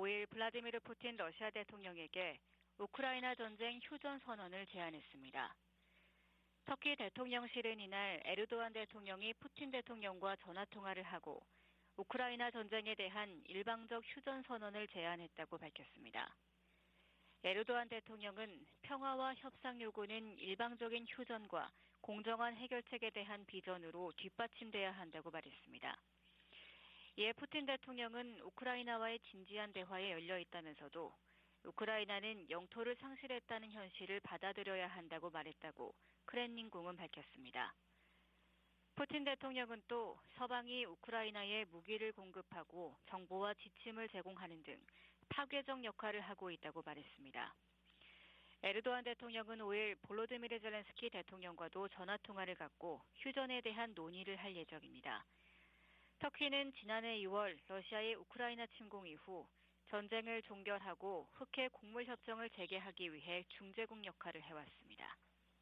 5일 블라디미르 푸틴 러시아 대통령에게 우크라이나 전쟁 휴전 선언을 제안했습니다. 터키 대통령실은 이날 에르도안 대통령이 푸틴 대통령과 전화통화를 하고 우크라이나 전쟁에 대한 일방적 휴전 선언을 제안했다고 밝혔습니다. 에르도안 대통령은 평화와 협상 요구는 일방적인 휴전과 공정한 해결책에 대한 비전으로 뒷받침돼야 한다고 말했습니다. 이에 푸틴 대통령은 우크라이나와의 진지한 대화에 열려 있다면서도 우크라이나는 영토를 상실했다는 현실을 받아들여야 한다고 말했다고 크렘린궁은 밝혔습니다. 푸틴 대통령은 또 서방이 우크라이나에 무기를 공급하고 정보와 지침을 제공하는 등 파괴적 역할을 하고 있다고 말했습니다. 에르도안 대통령은 5일 볼로디미르 젤렌스키 대통령과도 전화통화를 갖고 휴전에 대한 논의를 할 예정입니다. 터키는 지난해 2월 러시아의 우크라이나 침공 이후 전쟁을 종결하고 흑해 곡물협정을 재개하기 위해 중재국 역할을 해왔습니다.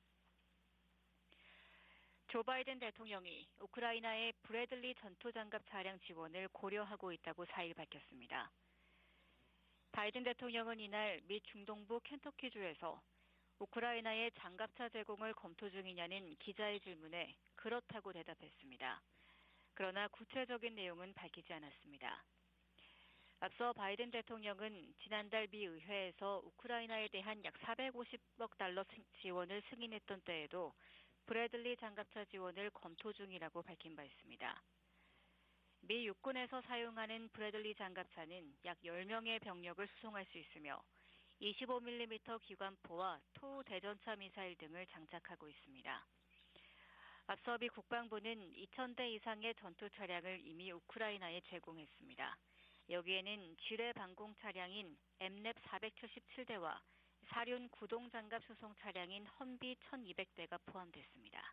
조 바이든 대통령이 우크라이나의 브래들리 전투장갑 차량 지원을 고려하고 있다고 4일 밝혔습니다. 바이든 대통령은 이날 미 중동부 켄터키주에서 우크라이나의 장갑차 제공을 검토 중이냐는 기자의 질문에 그렇다고 대답했습니다. 그러나 구체적인 내용은 밝히지 않았습니다. 앞서 바이든 대통령은 지난달 미 의회에서 우크라이나에 대한 약 450억 달러 지원을 승인했던 때에도 브래들리 장갑차 지원을 검토 중이라고 밝힌 바 있습니다. 미 육군에서 사용하는 브래들리 장갑차는 약 10명의 병력을 수송할 수 있으며 25mm 기관포와 토 대전차 미사일 등을 장착하고 있습니다. 앞서 미 국방부는 2,000대 이상의 전투 차량을 이미 우크라이나에 제공했습니다. 여기에는 지뢰 방공 차량인 엠랩 477대와 사륜 구동 장갑 수송 차량인 험비 1,200대가 포함됐습니다.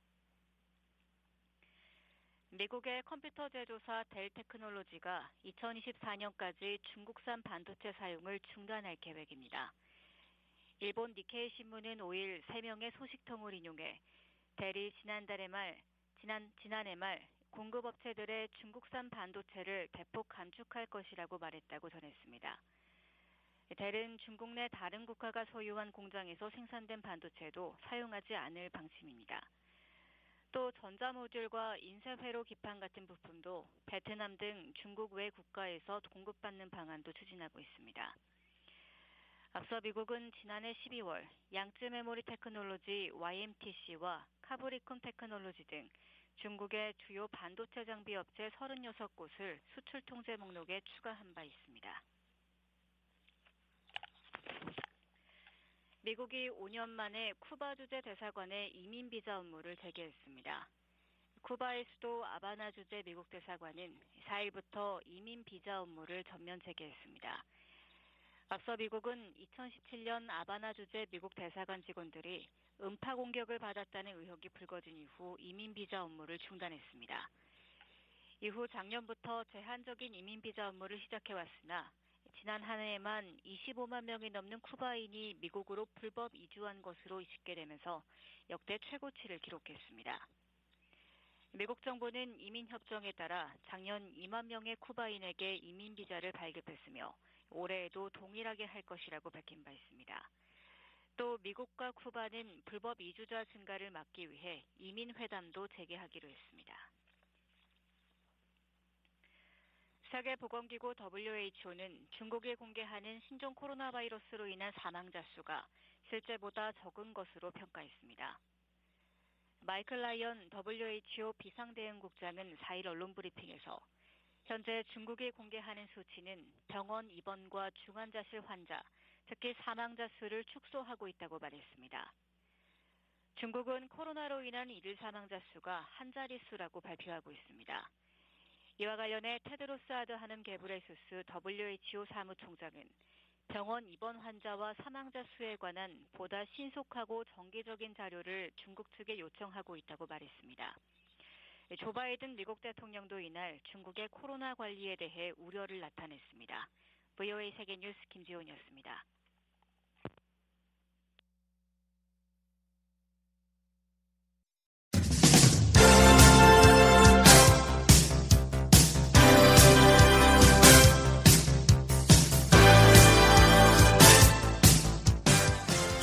미국의 컴퓨터 제조사 델 테크놀로지가 2024년까지 중국산 반도체 사용을 중단할 계획입니다. 일본 니케이 신문은 5일 3명의 소식통을 인용해 델이 지난해 말 공급업체들의 중국산 반도체를 대폭 감축할 것이라고 말했다고 전했습니다. 델은 중국 내 다른 국가가 소유한 공장에서 생산된 반도체도 사용하지 않을 방침입니다. 또 전자모듈과 인쇄회로 기판 같은 부품도 베트남 등 중국 외 국가에서 공급받는 방안도 추진하고 있습니다. 앞서 미국은 지난해 12월 양쯔 메모리 테크놀로지 YMTC와 카브리콤 테크놀로지 등 중국의 주요 반도체 장비 업체 36곳을 수출 통제 목록에 추가한 바 있습니다. 미국이 5년 만에 쿠바 주재 대사관의 이민 비자 업무를 재개했습니다. 쿠바의 수도 아바나 주재 미국 대사관은 4일부터 이민 비자 업무를 전면 재개했습니다. 앞서 미국은 2017년 아바나 주재 미국 대사관 직원들이 음파 공격을 받았다는 의혹이 불거진 이후 이민 비자 업무를 중단했습니다. 이후 작년부터 제한적인 이민 비자 업무를 시작해왔으나 지난 한 해에만 25만 명이 넘는 쿠바인이 미국으로 불법 이주한 것으로 집계되면서 역대 최고치를 기록했습니다. 미국 정부는 이민협정에 따라 작년 2만 명의 쿠바인에게 이민 비자를 발급했으며 올해에도 동일하게 할 것이라고 밝힌 바 있습니다. 또 미국과 쿠바는 불법 이주자 증가를 막기 위해 이민회담도 재개하기로 했습니다. 세계보건기구 WHO는 중국이 공개하는 신종 코로나 바이러스로 인한 사망자 수가 실제보다 적은 것으로 평가했습니다. 마이클 라이언 WHO 비상대응국장은 4일 언론 브리핑에서 현재 중국이 공개하는 수치는 병원 입원과 중환자실 환자, 특히 사망자 수를 축소하고 있다고 말했습니다. 중국은 코로나로 인한 일일 사망자 수가 한 자릿수라고 발표하고 있습니다. 이와 관련해 테드로스 아드하놈 게브레수스 WHO 사무총장은 병원 입원 환자와 사망자 수에 관한 보다 신속하고 정기적인 자료를 중국 측에 요청하고 있다고 말했습니다. 조 바이든 미국 대통령도 이날 중국의 코로나 관리에 대해 우려를 나타냈습니다. VOA 세계뉴스 김지훈이었습니다.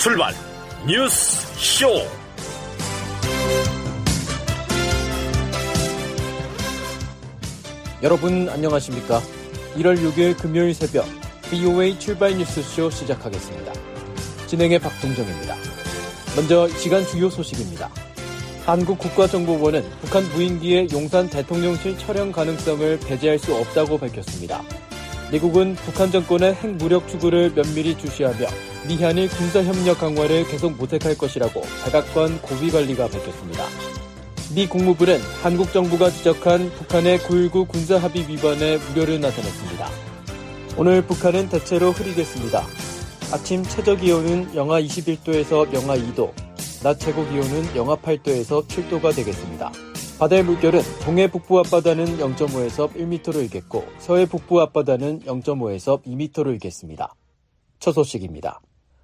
출발 뉴스 쇼. 여러분 안녕하십니까? 1월 6일 금요일 새벽 BOA 출발 뉴스쇼 시작하겠습니다. 진행의 박동정입니다. 먼저 시간 주요 소식입니다. 한국국가정보원은 북한 무인기의 용산 대통령실 촬영 가능성을 배제할 수 없다고 밝혔습니다. 미국은 북한 정권의 핵무력 추구를 면밀히 주시하며 미한일 군사협력 강화를 계속 모색할 것이라고 백악관 고위관리가 밝혔습니다. 미 국무부는 한국 정부가 지적한 북한의 9.19 군사합의 위반에 우려를 나타냈습니다. 오늘 북한은 대체로 흐리겠습니다. 아침 최저기온은 영하 21도에서 영하 2도, 낮 최고기온은 영하 8도에서 7도가 되겠습니다. 바다의 물결은 동해 북부 앞바다는 0.5에서 1m로 일겠고 서해 북부 앞바다는 0.5에서 2m로 일겠습니다. 첫 소식입니다.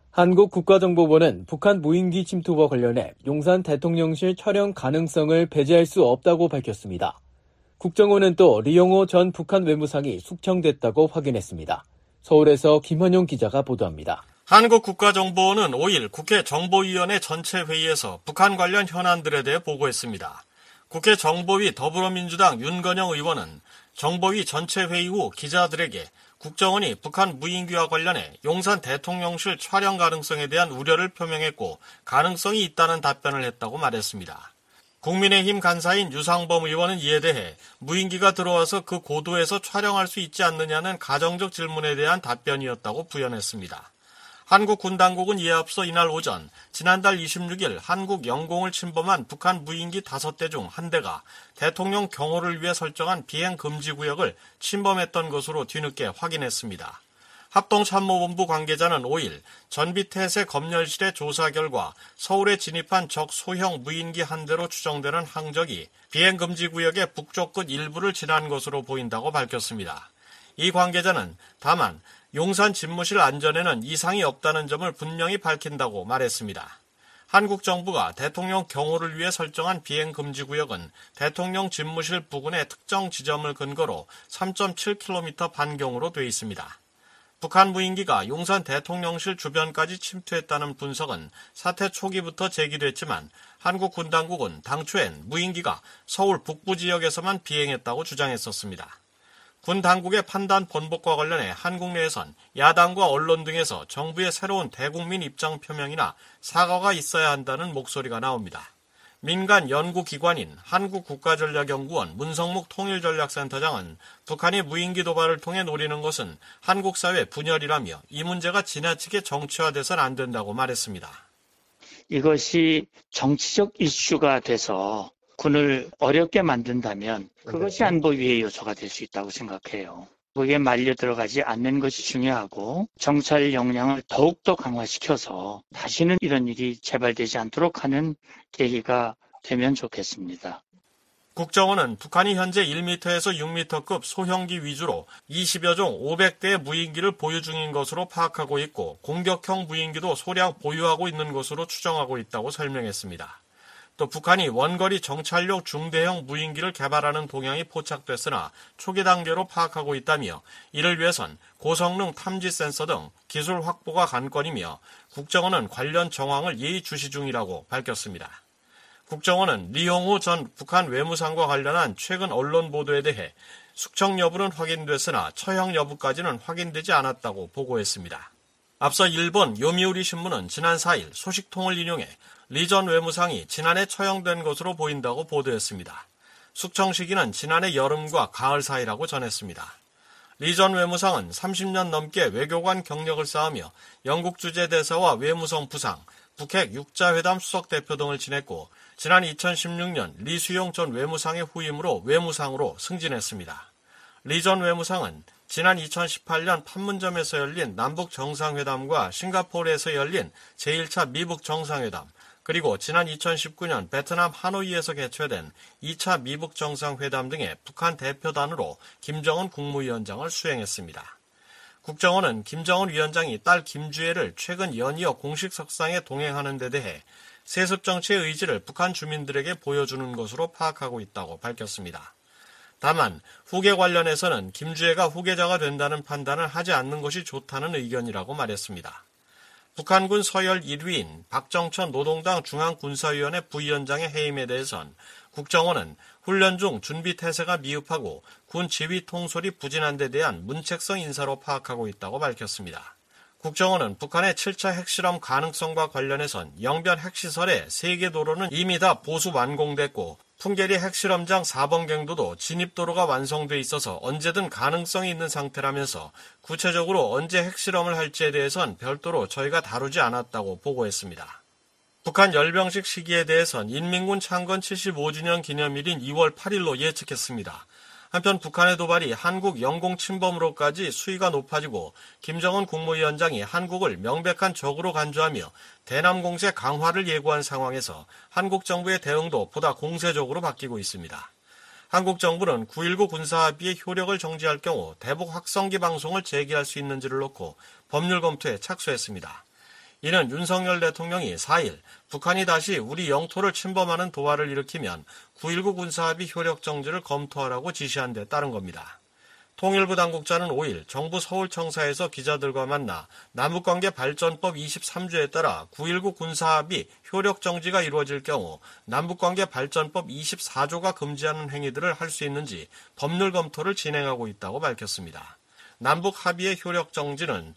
한국국가정보원은 북한 무인기 침투와 관련해 용산 대통령실 촬영 가능성을 배제할 수 없다고 밝혔습니다. 국정원은 또 리용호 전 북한 외무상이 숙청됐다고 확인했습니다. 서울에서 김환용 기자가 보도합니다. 한국국가정보원은 5일 국회 정보위원회 전체 회의에서 북한 관련 현안들에 대해 보고했습니다. 국회 정보위 더불어민주당 윤건영 의원은 정보위 전체 회의 후 기자들에게 국정원이 북한 무인기와 관련해 용산 대통령실 촬영 가능성에 대한 우려를 표명했고 가능성이 있다는 답변을 했다고 말했습니다. 국민의힘 간사인 유상범 의원은 이에 대해 무인기가 들어와서 그 고도에서 촬영할 수 있지 않느냐는 가정적 질문에 대한 답변이었다고 부연했습니다. 한국 군 당국은 이에 앞서 이날 오전 지난달 26일 한국 영공을 침범한 북한 무인기 5대 중 1대가 대통령 경호를 위해 설정한 비행 금지 구역을 침범했던 것으로 뒤늦게 확인했습니다. 합동참모본부 관계자는 5일 전비태세 검열실의 조사 결과 서울에 진입한 적 소형 무인기 1대로 추정되는 항적이 비행 금지 구역의 북쪽 끝 일부를 지난 것으로 보인다고 밝혔습니다. 이 관계자는 다만 용산 집무실 안전에는 이상이 없다는 점을 분명히 밝힌다고 말했습니다. 한국 정부가 대통령 경호를 위해 설정한 비행 금지 구역은 대통령 집무실 부근의 특정 지점을 근거로 3.7km 반경으로 돼 있습니다. 북한 무인기가 용산 대통령실 주변까지 침투했다는 분석은 사태 초기부터 제기됐지만 한국 군 당국은 당초엔 무인기가 서울 북부 지역에서만 비행했다고 주장했었습니다. 군 당국의 판단 번복과 관련해 한국 내에선 야당과 언론 등에서 정부의 새로운 대국민 입장 표명이나 사과가 있어야 한다는 목소리가 나옵니다. 민간 연구기관인 한국국가전략연구원 문성묵 통일전략센터장은 북한이 무인기 도발을 통해 노리는 것은 한국 사회 분열이라며 이 문제가 지나치게 정치화돼서는 안 된다고 말했습니다. 이것이 정치적 이슈가 돼서 군을 어렵게 만든다면 그것이 안보 위의 요소가 될 수 있다고 생각해요. 거기에 말려 들어가지 않는 것이 중요하고 정찰 역량을 더욱더 강화시켜서 다시는 이런 일이 재발되지 않도록 하는 계기가 되면 좋겠습니다. 국정원은 북한이 현재 1m에서 6m급 소형기 위주로 20여 종 500대의 무인기를 보유 중인 것으로 파악하고 있고 공격형 무인기도 소량 보유하고 있는 것으로 추정하고 있다고 설명했습니다. 또 북한이 원거리 정찰용 중대형 무인기를 개발하는 동향이 포착됐으나 초기 단계로 파악하고 있다며 이를 위해선 고성능 탐지 센서 등 기술 확보가 관건이며 국정원은 관련 정황을 예의주시 중이라고 밝혔습니다. 국정원은 리용호 전 북한 외무상과 관련한 최근 언론 보도에 대해 숙청 여부는 확인됐으나 처형 여부까지는 확인되지 않았다고 보고했습니다. 앞서 일본 요미우리 신문은 지난 4일 소식통을 인용해 리 전 외무상이 지난해 처형된 것으로 보인다고 보도했습니다. 숙청 시기는 지난해 여름과 가을 사이라고 전했습니다. 리 전 외무상은 30년 넘게 외교관 경력을 쌓으며 영국 주재대사와 외무성 부상, 북핵 육자회담 수석대표 등을 지냈고 지난 2016년 리수용 전 외무상의 후임으로 외무상으로 승진했습니다. 리 전 외무상은 지난 2018년 판문점에서 열린 남북 정상회담과 싱가포르에서 열린 제1차 미북 정상회담, 그리고 지난 2019년 베트남 하노이에서 개최된 2차 미북 정상회담 등의 북한 대표단으로 김정은 국무위원장을 수행했습니다. 국정원은 김정은 위원장이 딸 김주애를 최근 연이어 공식 석상에 동행하는 데 대해 세습 정치의 의지를 북한 주민들에게 보여주는 것으로 파악하고 있다고 밝혔습니다. 다만 후계 관련해서는 김주애가 후계자가 된다는 판단을 하지 않는 것이 좋다는 의견이라고 말했습니다. 북한군 서열 1위인 박정천 노동당 중앙군사위원회 부위원장의 해임에 대해선 국정원은 훈련 중 준비 태세가 미흡하고 군 지휘 통솔이 부진한 데 대한 문책성 인사로 파악하고 있다고 밝혔습니다. 국정원은 북한의 7차 핵실험 가능성과 관련해선 영변 핵시설의 3개 도로는 이미 다 보수 완공됐고 풍계리 핵실험장 4번 경도도 진입도로가 완성돼 있어서 언제든 가능성이 있는 상태라면서 구체적으로 언제 핵실험을 할지에 대해선 별도로 저희가 다루지 않았다고 보고했습니다. 북한 열병식 시기에 대해선 인민군 창건 75주년 기념일인 2월 8일로 예측했습니다. 한편 북한의 도발이 한국 영공 침범으로까지 수위가 높아지고 김정은 국무위원장이 한국을 명백한 적으로 간주하며 대남 공세 강화를 예고한 상황에서 한국 정부의 대응도 보다 공세적으로 바뀌고 있습니다. 한국 정부는 9.19 군사합의의 효력을 정지할 경우 대북 확성기 방송을 재개할 수 있는지를 놓고 법률 검토에 착수했습니다. 이는 윤석열 대통령이 4일 북한이 다시 우리 영토를 침범하는 도발을 일으키면 9.19 군사합의 효력 정지를 검토하라고 지시한 데 따른 겁니다. 통일부 당국자는 5일 정부 서울청사에서 기자들과 만나 남북관계 발전법 23조에 따라 9.19 군사합의 효력 정지가 이루어질 경우 남북관계 발전법 24조가 금지하는 행위들을 할 수 있는지 법률 검토를 진행하고 있다고 밝혔습니다. 남북 합의의 효력 정지는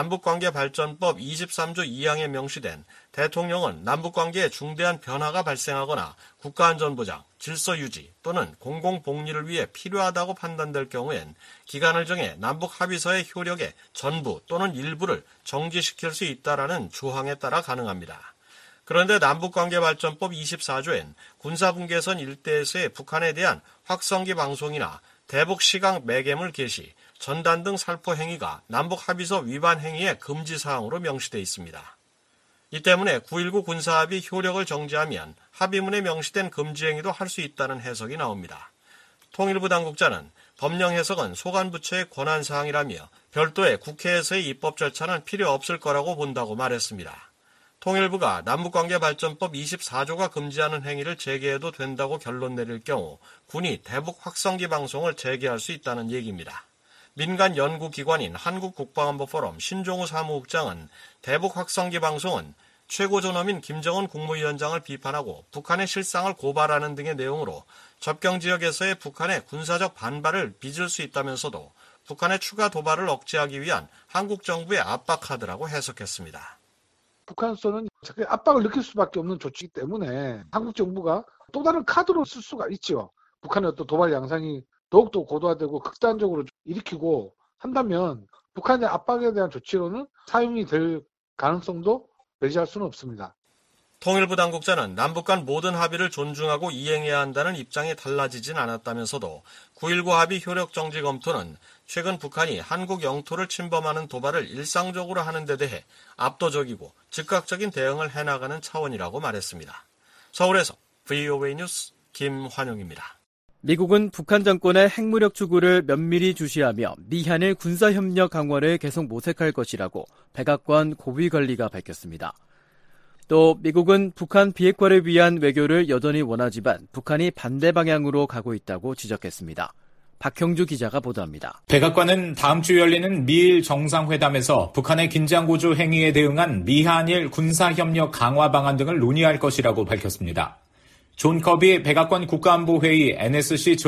남북관계발전법 23조 2항에 명시된 대통령은 남북관계에 중대한 변화가 발생하거나 국가안전보장, 질서유지 또는 공공복리를 위해 필요하다고 판단될 경우엔 기간을 정해 남북 합의서의 효력의 전부 또는 일부를 정지시킬 수 있다라는 조항에 따라 가능합니다. 그런데 남북관계발전법 24조엔 군사분계선 일대에서의 북한에 대한 확성기 방송이나 대북 시각 매개물 게시, 전단 등 살포 행위가 남북 합의서 위반 행위의 금지 사항으로 명시되어 있습니다. 이 때문에 9.19 군사합의 효력을 정지하면 합의문에 명시된 금지 행위도 할 수 있다는 해석이 나옵니다. 통일부 당국자는 법령 해석은 소관부처의 권한 사항이라며 별도의 국회에서의 입법 절차는 필요 없을 거라고 본다고 말했습니다. 통일부가 남북관계발전법 24조가 금지하는 행위를 재개해도 된다고 결론 내릴 경우 군이 대북 확성기 방송을 재개할 수 있다는 얘기입니다. 민간 연구기관인 한국국방안보포럼 신종우 사무국장은 대북 확성기 방송은 최고존엄인 김정은 국무위원장을 비판하고 북한의 실상을 고발하는 등의 내용으로 접경지역에서의 북한의 군사적 반발을 빚을 수 있다면서도 북한의 추가 도발을 억제하기 위한 한국 정부의 압박 카드라고 해석했습니다. 북한으로서는 압박을 느낄 수밖에 없는 조치이기 때문에 한국 정부가 또 다른 카드로 쓸 수가 있죠. 북한의 어떤 도발 양상이 더욱더 고도화되고 극단적으로 일으키고 한다면 북한의 압박에 대한 조치로는 사용이 될 가능성도 배제할 수는 없습니다. 통일부 당국자는 남북 간 모든 합의를 존중하고 이행해야 한다는 입장이 달라지진 않았다면서도 9.19 합의 효력 정지 검토는 최근 북한이 한국 영토를 침범하는 도발을 일상적으로 하는 데 대해 압도적이고 즉각적인 대응을 해나가는 차원이라고 말했습니다. 서울에서 VOA 뉴스 김환용입니다. 미국은 북한 정권의 핵무력 추구를 면밀히 주시하며 미한일 군사협력 강화를 계속 모색할 것이라고 백악관 고위관리가 밝혔습니다. 또 미국은 북한 비핵화를 위한 외교를 여전히 원하지만 북한이 반대 방향으로 가고 있다고 지적했습니다. 박형주 기자가 보도합니다. 백악관은 다음 주 열리는 미일 정상회담에서 북한의 긴장고조 행위에 대응한 미한일 군사협력 강화 방안 등을 논의할 것이라고 밝혔습니다. 존 커비 백악관 국가안보회의 NSC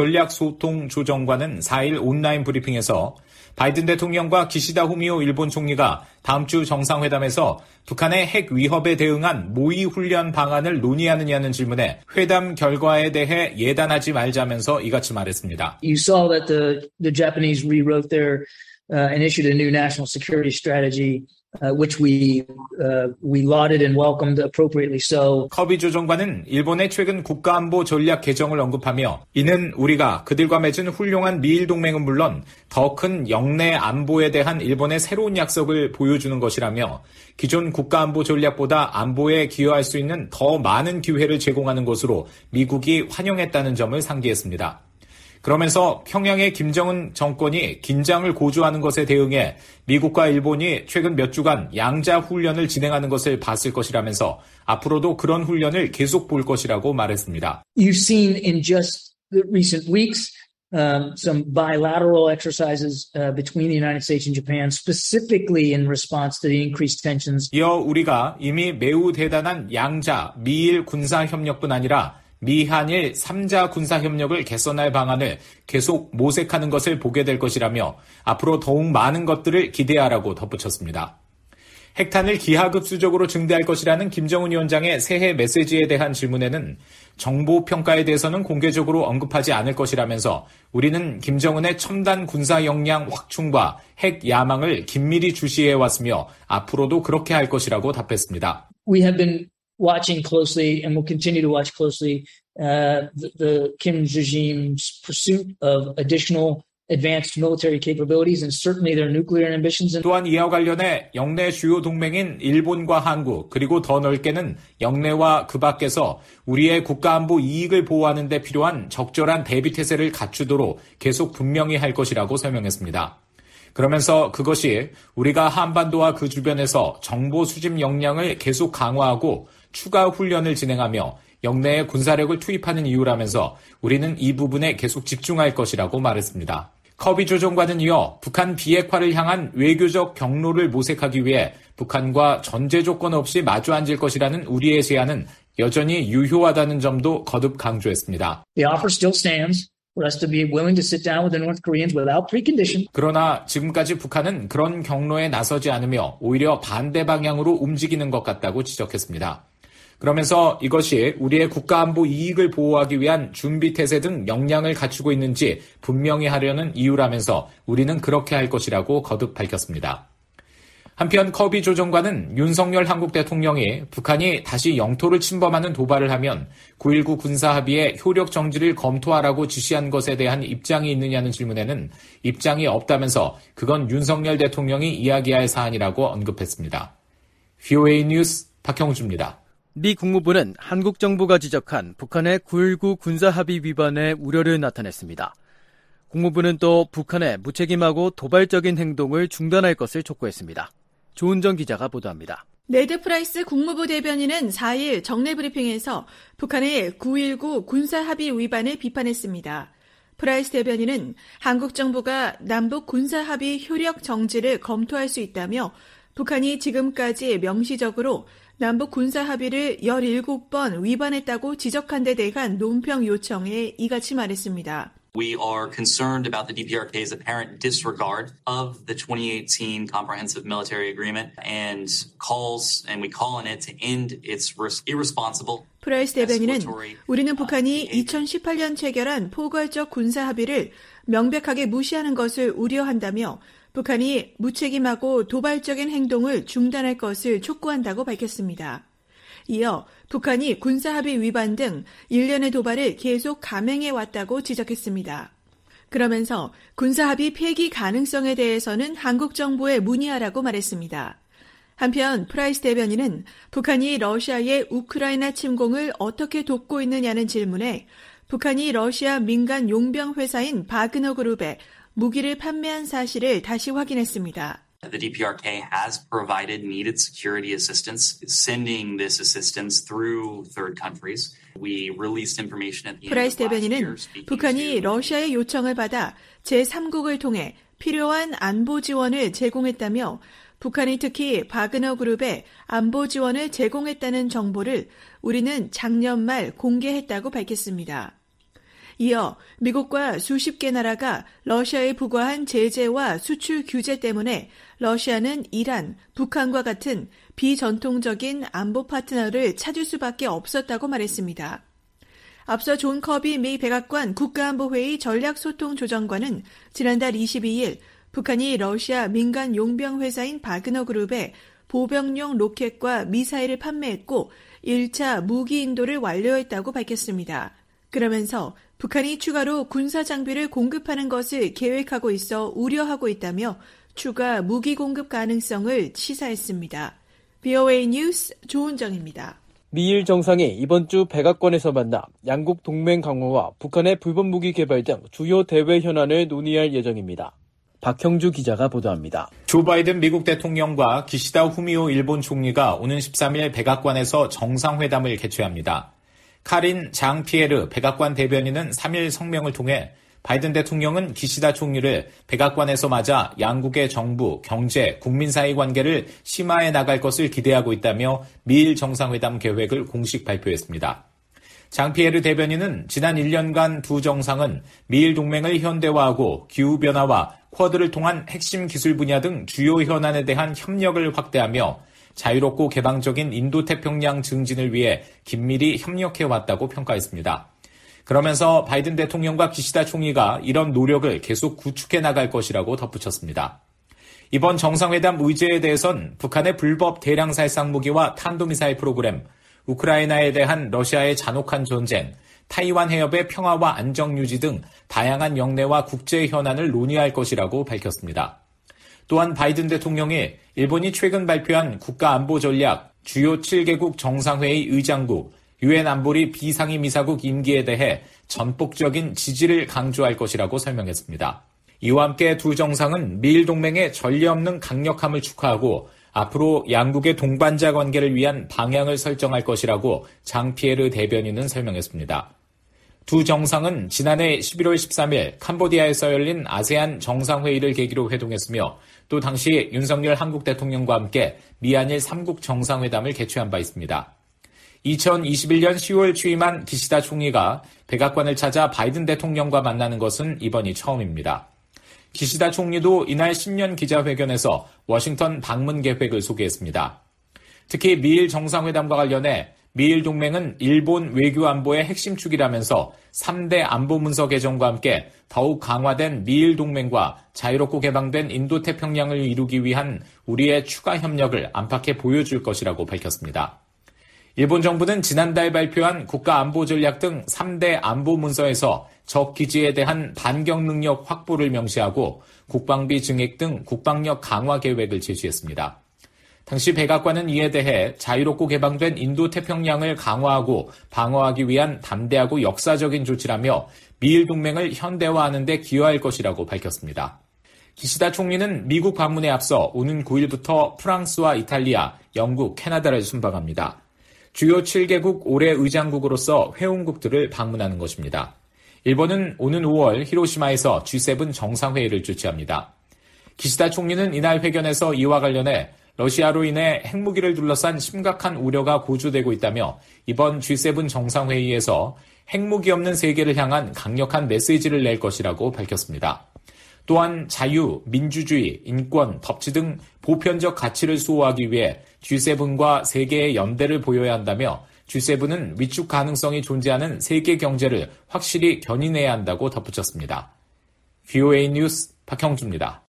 전략소통조정관은 4일 온라인 브리핑에서 바이든 대통령과 기시다 후미오 일본 총리가 다음 주 정상회담에서 북한의 핵 위협에 대응한 모의 훈련 방안을 논의하느냐는 질문에 회담 결과에 대해 예단하지 말자면서 이같이 말했습니다. You saw that the Japanese rewrote their and issued a new national security strategy. Which we lauded and welcomed appropriately so. 커비 조정관은 일본의 최근 국가안보 전략 개정을 언급하며 이는 우리가 그들과 맺은 훌륭한 미일 동맹은 물론 더 큰 영내 안보에 대한 일본의 새로운 약속을 보여주는 것이라며 기존 국가안보 전략보다 안보에 기여할 수 있는 더 많은 기회를 제공하는 것으로 미국이 환영했다는 점을 상기했습니다. 그러면서 평양의 김정은 정권이 긴장을 고조하는 것에 대응해 미국과 일본이 최근 몇 주간 양자 훈련을 진행하는 것을 봤을 것이라면서 앞으로도 그런 훈련을 계속 볼 것이라고 말했습니다. You've seen in just the recent weeks some bilateral exercises between the United States and Japan, specifically in response to the increased tensions. 이어 우리가 이미 매우 대단한 양자 미일 군사협력뿐 아니라 미한일 3자 군사협력을 개선할 방안을 계속 모색하는 것을 보게 될 것이라며 앞으로 더욱 많은 것들을 기대하라고 덧붙였습니다. 핵탄을 기하급수적으로 증대할 것이라는 김정은 위원장의 새해 메시지에 대한 질문에는 정보 평가에 대해서는 공개적으로 언급하지 않을 것이라면서 우리는 김정은의 첨단 군사 역량 확충과 핵 야망을 긴밀히 주시해왔으며 앞으로도 그렇게 할 것이라고 답했습니다. We have been watching closely and will continue to watch closely the Kim regime's pursuit of additional advanced military capabilities and certainly their nuclear ambitions. 또한 이와 관련해 영내 주요 동맹인 일본과 한국 그리고 더 넓게는 영내와 그 밖에서 우리의 국가안보 이익을 보호하는 데 필요한 적절한 대비태세를 갖추도록 계속 분명히 할 것이라고 설명했습니다. 그러면서 그것이 우리가 한반도와 그 주변에서 정보 수집 역량을 계속 강화하고 추가 훈련을 진행하며 영내에 군사력을 투입하는 이유라면서 우리는 이 부분에 계속 집중할 것이라고 말했습니다. 커비 조정관은 이어 북한 비핵화를 향한 외교적 경로를 모색하기 위해 북한과 전제 조건 없이 마주 앉을 것이라는 우리의 제안은 여전히 유효하다는 점도 거듭 강조했습니다. The offer still stands for us to be willing to sit down with the North Koreans without precondition. 그러나 지금까지 북한은 그런 경로에 나서지 않으며 오히려 반대 방향으로 움직이는 것 같다고 지적했습니다. 그러면서 이것이 우리의 국가안보 이익을 보호하기 위한 준비태세 등 역량을 갖추고 있는지 분명히 하려는 이유라면서 우리는 그렇게 할 것이라고 거듭 밝혔습니다. 한편 커비 조정관은 윤석열 한국 대통령이 북한이 다시 영토를 침범하는 도발을 하면 9.19 군사합의의 효력 정지를 검토하라고 지시한 것에 대한 입장이 있느냐는 질문에는 입장이 없다면서 그건 윤석열 대통령이 이야기할 사안이라고 언급했습니다. VOA 뉴스 박형주입니다. 미 국무부는 한국 정부가 지적한 북한의 9.19 군사합의 위반의 우려를 나타냈습니다. 국무부는 또 북한의 무책임하고 도발적인 행동을 중단할 것을 촉구했습니다. 조은정 기자가 보도합니다. 네드 프라이스 국무부 대변인은 4일 정례 브리핑에서 북한의 9.19 군사합의 위반을 비판했습니다. 프라이스 대변인은 한국 정부가 남북 군사합의 효력 정지를 검토할 수 있다며 북한이 지금까지 명시적으로 남북 군사합의를 17번 위반했다고 지적한 데 대한 논평 요청에 이같이 말했습니다. We are concerned about the DPRK's apparent disregard of the 2018 Comprehensive Military Agreement and we call on it to end its irresponsible. 프라이스 대변인은 우리는 북한이 2018년 체결한 포괄적 군사합의를 명백하게 무시하는 것을 우려한다며 북한이 무책임하고 도발적인 행동을 중단할 것을 촉구한다고 밝혔습니다. 이어 북한이 군사합의 위반 등 일련의 도발을 계속 감행해왔다고 지적했습니다. 그러면서 군사합의 폐기 가능성에 대해서는 한국 정부에 문의하라고 말했습니다. 한편 프라이스 대변인은 북한이 러시아의 우크라이나 침공을 어떻게 돕고 있느냐는 질문에 북한이 러시아 민간 용병 회사인 바그너 그룹에 무기를 판매한 사실을 다시 확인했습니다. The DPRK has provided needed security assistance, sending this assistance through third countries. We released information at the end of 프라이스 last year. 대변인은 북한이 러시아의 요청을 받아 제3국을 통해 필요한 안보 지원을 제공했다며 북한이 특히 바그너 그룹에 안보 지원을 제공했다는 정보를 우리는 작년 말 공개했다고 밝혔습니다. 이어 미국과 수십 개 나라가 러시아에 부과한 제재와 수출 규제 때문에 러시아는 이란, 북한과 같은 비전통적인 안보 파트너를 찾을 수밖에 없었다고 말했습니다. 앞서 존 커비 미 백악관 국가안보회의 전략소통조정관은 지난달 22일 북한이 러시아 민간 용병 회사인 바그너 그룹에 보병용 로켓과 미사일을 판매했고 1차 무기 인도를 완료했다고 밝혔습니다. 그러면서 북한이 추가로 군사 장비를 공급하는 것을 계획하고 있어 우려하고 있다며 추가 무기 공급 가능성을 시사했습니다. VOA 뉴스 조은정입니다. 미일 정상이 이번 주 백악관에서 만나 양국 동맹 강화와 북한의 불법 무기 개발 등 주요 대외 현안을 논의할 예정입니다. 박형주 기자가 보도합니다. 조 바이든 미국 대통령과 기시다 후미오 일본 총리가 오는 13일 백악관에서 정상회담을 개최합니다. 카린 장 피에르 백악관 대변인은 3일 성명을 통해 바이든 대통령은 기시다 총리를 백악관에서 맞아 양국의 정부, 경제, 국민 사이 관계를 심화해 나갈 것을 기대하고 있다며 미일 정상회담 계획을 공식 발표했습니다. 장피에르 대변인은 지난 1년간 두 정상은 미일 동맹을 현대화하고 기후변화와 쿼드를 통한 핵심 기술 분야 등 주요 현안에 대한 협력을 확대하며 자유롭고 개방적인 인도태평양 증진을 위해 긴밀히 협력해왔다고 평가했습니다. 그러면서 바이든 대통령과 기시다 총리가 이런 노력을 계속 구축해 나갈 것이라고 덧붙였습니다. 이번 정상회담 의제에 대해선 북한의 불법 대량 살상 무기와 탄도미사일 프로그램, 우크라이나에 대한 러시아의 잔혹한 전쟁, 타이완 해협의 평화와 안정 유지 등 다양한 영내와 국제 현안을 논의할 것이라고 밝혔습니다. 또한 바이든 대통령이 일본이 최근 발표한 국가안보전략 주요 7개국 정상회의 의장국, 유엔 안보리 비상임이사국 임기에 대해 전폭적인 지지를 강조할 것이라고 설명했습니다. 이와 함께 두 정상은 미일 동맹의 전례 없는 강력함을 축하하고 앞으로 양국의 동반자 관계를 위한 방향을 설정할 것이라고 장피에르 대변인은 설명했습니다. 두 정상은 지난해 11월 13일 캄보디아에서 열린 아세안 정상회의를 계기로 회동했으며 또 당시 윤석열 한국 대통령과 함께 미한일 3국 정상회담을 개최한 바 있습니다. 2021년 10월 취임한 기시다 총리가 백악관을 찾아 바이든 대통령과 만나는 것은 이번이 처음입니다. 기시다 총리도 이날 신년 기자회견에서 워싱턴 방문 계획을 소개했습니다. 특히 미일 정상회담과 관련해 미일 동맹은 일본 외교 안보의 핵심 축이라면서 3대 안보 문서 개정과 함께 더욱 강화된 미일 동맹과 자유롭고 개방된 인도태평양을 이루기 위한 우리의 추가 협력을 안팎에 보여줄 것이라고 밝혔습니다. 일본 정부는 지난달 발표한 국가안보전략 등 3대 안보 문서에서 적 기지에 대한 반격 능력 확보를 명시하고 국방비 증액 등 국방력 강화 계획을 제시했습니다. 당시 백악관은 이에 대해 자유롭고 개방된 인도태평양을 강화하고 방어하기 위한 담대하고 역사적인 조치라며 미일 동맹을 현대화하는 데 기여할 것이라고 밝혔습니다. 기시다 총리는 미국 방문에 앞서 오는 9일부터 프랑스와 이탈리아, 영국, 캐나다를 순방합니다. 주요 7개국 올해 의장국으로서 회원국들을 방문하는 것입니다. 일본은 오는 5월 히로시마에서 G7 정상회의를 주최합니다. 기시다 총리는 이날 회견에서 이와 관련해 러시아로 인해 핵무기를 둘러싼 심각한 우려가 고조되고 있다며 이번 G7 정상회의에서 핵무기 없는 세계를 향한 강력한 메시지를 낼 것이라고 밝혔습니다. 또한 자유, 민주주의, 인권, 법치 등 보편적 가치를 수호하기 위해 G7과 세계의 연대를 보여야 한다며 G7은 위축 가능성이 존재하는 세계 경제를 확실히 견인해야 한다고 덧붙였습니다. VOA 뉴스 박형주입니다.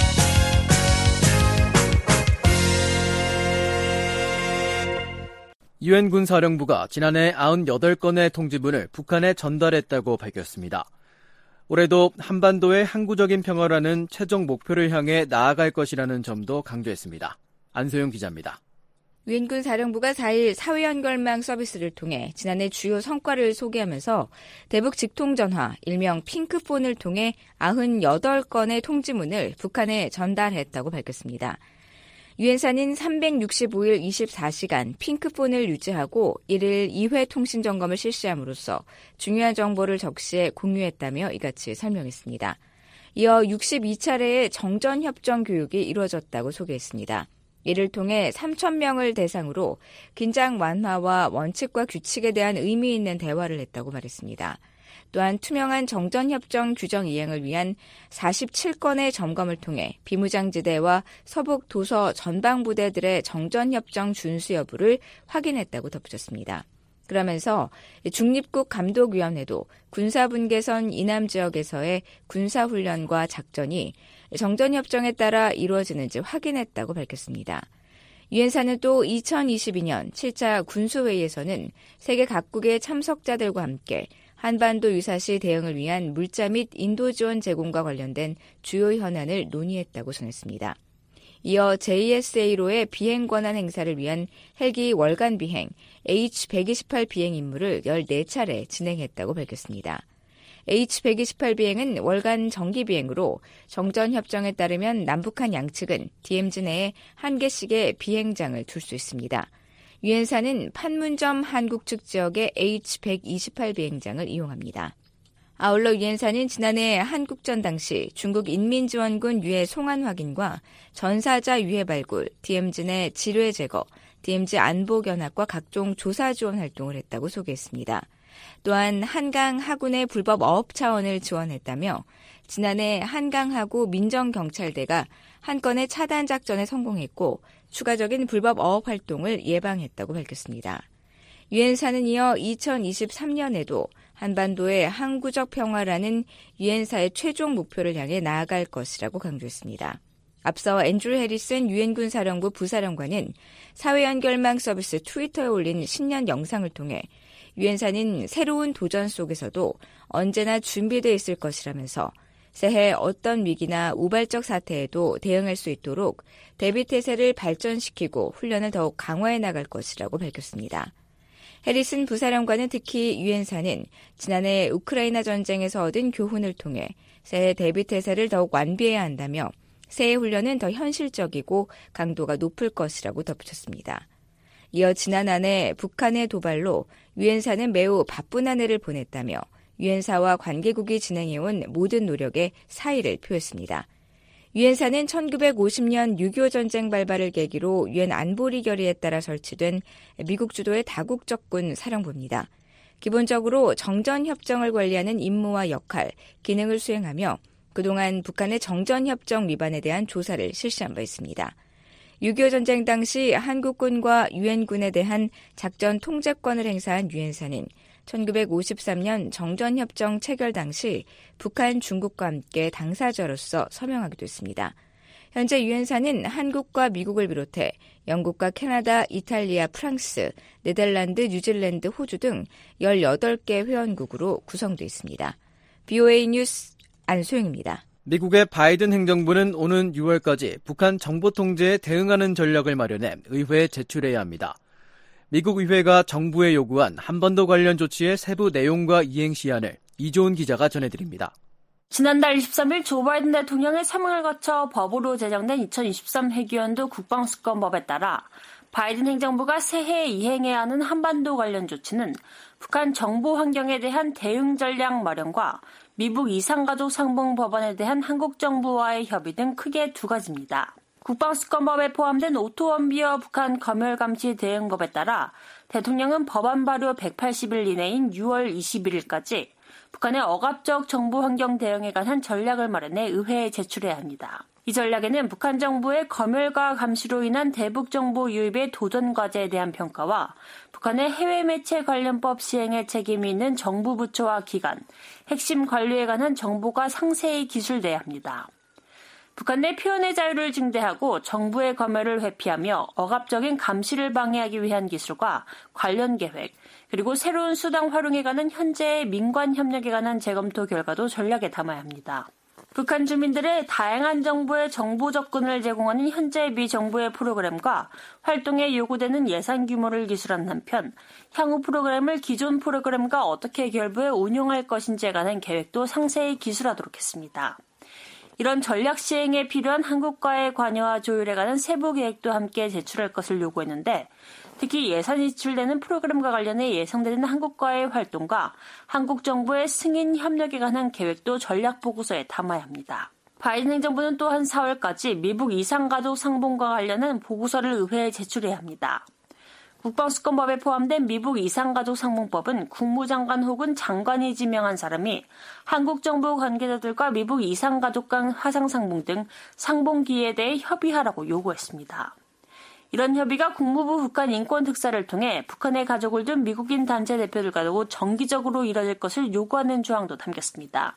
유엔 군사령부가 지난해 98건의 통지문을 북한에 전달했다고 밝혔습니다. 올해도 한반도의 항구적인 평화라는 최종 목표를 향해 나아갈 것이라는 점도 강조했습니다. 안소영 기자입니다. 유엔군 사령부가 4일 사회연결망 서비스를 통해 지난해 주요 성과를 소개하면서 대북 직통전화, 일명 핑크폰을 통해 98건의 통지문을 북한에 전달했다고 밝혔습니다. 유엔사는 365일 24시간 핑크폰을 유지하고 1일 2회 통신 점검을 실시함으로써 중요한 정보를 적시해 공유했다며 이같이 설명했습니다. 이어 62차례의 정전협정 교육이 이루어졌다고 소개했습니다. 이를 통해 3,000명을 대상으로 긴장 완화와 원칙과 규칙에 대한 의미 있는 대화를 했다고 말했습니다. 또한 투명한 정전협정 규정 이행을 위한 47건의 점검을 통해 비무장지대와 서북 도서 전방부대들의 정전협정 준수 여부를 확인했다고 덧붙였습니다. 그러면서 중립국 감독위원회도 군사분계선 이남 지역에서의 군사훈련과 작전이 정전협정에 따라 이루어지는지 확인했다고 밝혔습니다. 유엔사는 또 2022년 7차 군수회의에서는 세계 각국의 참석자들과 함께 한반도 유사시 대응을 위한 물자 및 인도 지원 제공과 관련된 주요 현안을 논의했다고 전했습니다. 이어 JSA로의 비행 권한 행사를 위한 헬기 월간 비행 H-128 비행 임무를 14차례 진행했다고 밝혔습니다. H-128 비행은 월간 정기 비행으로 정전협정에 따르면 남북한 양측은 DMZ 내에 1개씩의 비행장을 둘 수 있습니다. 유엔사는 판문점 한국 측 지역의 H-128 비행장을 이용합니다. 아울러 유엔사는 지난해 한국전 당시 중국 인민지원군 유해 송환 확인과 전사자 유해 발굴, DMZ 내 지뢰 제거, DMZ 안보 견학과 각종 조사 지원 활동을 했다고 소개했습니다. 또한 한강 하군의 불법 어업 차원을 지원했다며 지난해 한강 하구 민정경찰대가 한 건의 차단 작전에 성공했고 추가적인 불법 어업 활동을 예방했다고 밝혔습니다. 유엔사는 이어 2023년에도 한반도의 항구적 평화라는 유엔사의 최종 목표를 향해 나아갈 것이라고 강조했습니다. 앞서 앤드류 해리슨 유엔군 사령부 부사령관은 사회연결망 서비스 트위터에 올린 신년 영상을 통해 유엔사는 새로운 도전 속에서도 언제나 준비되어 있을 것이라면서 새해 어떤 위기나 우발적 사태에도 대응할 수 있도록 대비태세를 발전시키고 훈련을 더욱 강화해 나갈 것이라고 밝혔습니다. 해리슨 부사령관은 특히 유엔사는 지난해 우크라이나 전쟁에서 얻은 교훈을 통해 새해 대비태세를 더욱 완비해야 한다며 새해 훈련은 더 현실적이고 강도가 높을 것이라고 덧붙였습니다. 이어 지난 한 해 북한의 도발로 유엔사는 매우 바쁜 한 해를 보냈다며 유엔사와 관계국이 진행해온 모든 노력에 사의를 표했습니다. 유엔사는 1950년 6.25 전쟁 발발을 계기로 유엔 안보리 결의에 따라 설치된 미국 주도의 다국적군 사령부입니다. 기본적으로 정전협정을 관리하는 임무와 역할, 기능을 수행하며 그동안 북한의 정전협정 위반에 대한 조사를 실시한 바 있습니다. 6.25 전쟁 당시 한국군과 유엔군에 대한 작전 통제권을 행사한 유엔사는 1953년 정전협정 체결 당시 북한, 중국과 함께 당사자로서 서명하기도 했습니다. 현재 유엔사는 한국과 미국을 비롯해 영국과 캐나다, 이탈리아, 프랑스, 네덜란드, 뉴질랜드, 호주 등 18개 회원국으로 구성되어 있습니다. BOA 뉴스 안소영입니다. 미국의 바이든 행정부는 오는 6월까지 북한 정보 통제에 대응하는 전략을 마련해 의회에 제출해야 합니다. 미국 의회가 정부에 요구한 한반도 관련 조치의 세부 내용과 이행 시한을 이조은 기자가 전해드립니다. 지난달 23일 조 바이든 대통령의 사명을 거쳐 법으로 제정된 2023 회기연도 국방수권법에 따라 바이든 행정부가 새해에 이행해야 하는 한반도 관련 조치는 북한 정보 환경에 대한 대응 전략 마련과 미국 이산가족 상봉 법안에 대한 한국 정부와의 협의 등 크게 두 가지입니다. 국방수권법에 포함된 오토원비어 북한 검열감시 대응법에 따라 대통령은 법안 발효 180일 이내인 6월 21일까지 북한의 억압적 정보 환경 대응에 관한 전략을 마련해 의회에 제출해야 합니다. 이 전략에는 북한 정부의 검열과 감시로 인한 대북 정보 유입의 도전 과제에 대한 평가와 북한의 해외 매체 관련법 시행에 책임이 있는 정부 부처와 기관, 핵심 관료에 관한 정보가 상세히 기술돼야 합니다. 북한 내 표현의 자유를 증대하고 정부의 검열을 회피하며 억압적인 감시를 방해하기 위한 기술과 관련 계획, 그리고 새로운 수당 활용에 관한 현재의 민관 협력에 관한 재검토 결과도 전략에 담아야 합니다. 북한 주민들의 다양한 정보의 정보 접근을 제공하는 현재 미 정부의 프로그램과 활동에 요구되는 예산 규모를 기술한 한편 향후 프로그램을 기존 프로그램과 어떻게 결부해 운용할 것인지에 관한 계획도 상세히 기술하도록 했습니다. 이런 전략 시행에 필요한 한국과의 관여와 조율에 관한 세부 계획도 함께 제출할 것을 요구했는데 특히 예산이 지출되는 프로그램과 관련해 예상되는 한국과의 활동과 한국 정부의 승인 협력에 관한 계획도 전략 보고서에 담아야 합니다. 바이든 행정부는 또한 4월까지 미국 이산가족 상봉과 관련한 보고서를 의회에 제출해야 합니다. 국방수권법에 포함된 미국 이산가족 상봉법은 국무장관 혹은 장관이 지명한 사람이 한국 정부 관계자들과 미국 이산가족 간 화상상봉 등 상봉기에 대해 협의하라고 요구했습니다. 이런 협의가 국무부 북한 인권특사를 통해 북한의 가족을 둔 미국인 단체 대표들과도 정기적으로 이뤄질 것을 요구하는 조항도 담겼습니다.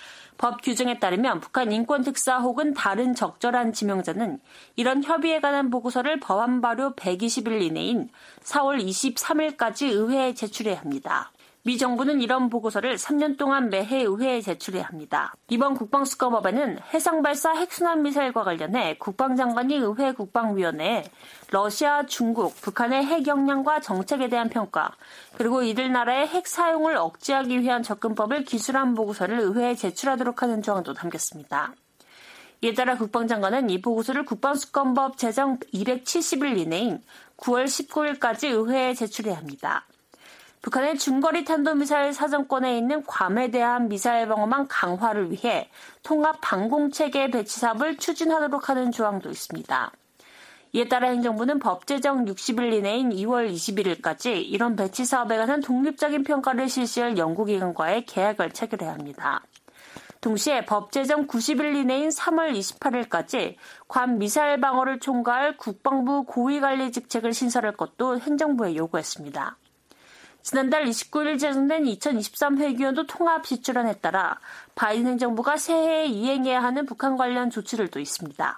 법 규정에 따르면 북한 인권특사 혹은 다른 적절한 지명자는 이런 협의에 관한 보고서를 법안 발효 120일 이내인 4월 23일까지 의회에 제출해야 합니다. 미 정부는 이런 보고서를 3년 동안 매해 의회에 제출해야 합니다. 이번 국방수권법에는 해상발사 핵순환 미사일과 관련해 국방장관이 의회 국방위원회에 러시아, 중국, 북한의 핵 역량과 정책에 대한 평가, 그리고 이들 나라의 핵 사용을 억제하기 위한 접근법을 기술한 보고서를 의회에 제출하도록 하는 조항도 담겼습니다. 이에 따라 국방장관은 이 보고서를 국방수권법 제정 270일 이내인 9월 19일까지 의회에 제출해야 합니다. 북한의 중거리 탄도미사일 사정권에 있는 괌에 대한 미사일 방어망 강화를 위해 통합 방공체계 배치 사업을 추진하도록 하는 조항도 있습니다. 이에 따라 행정부는 법 제정 60일 이내인 2월 21일까지 이런 배치 사업에 관한 독립적인 평가를 실시할 연구기관과의 계약을 체결해야 합니다. 동시에 법 제정 90일 이내인 3월 28일까지 괌 미사일 방어를 총괄할 국방부 고위관리 직책을 신설할 것도 행정부에 요구했습니다. 지난달 29일 제정된 2023 회기연도 통합 시출안에 따라 바이든 행정부가 새해에 이행해야 하는 북한 관련 조치들도 있습니다.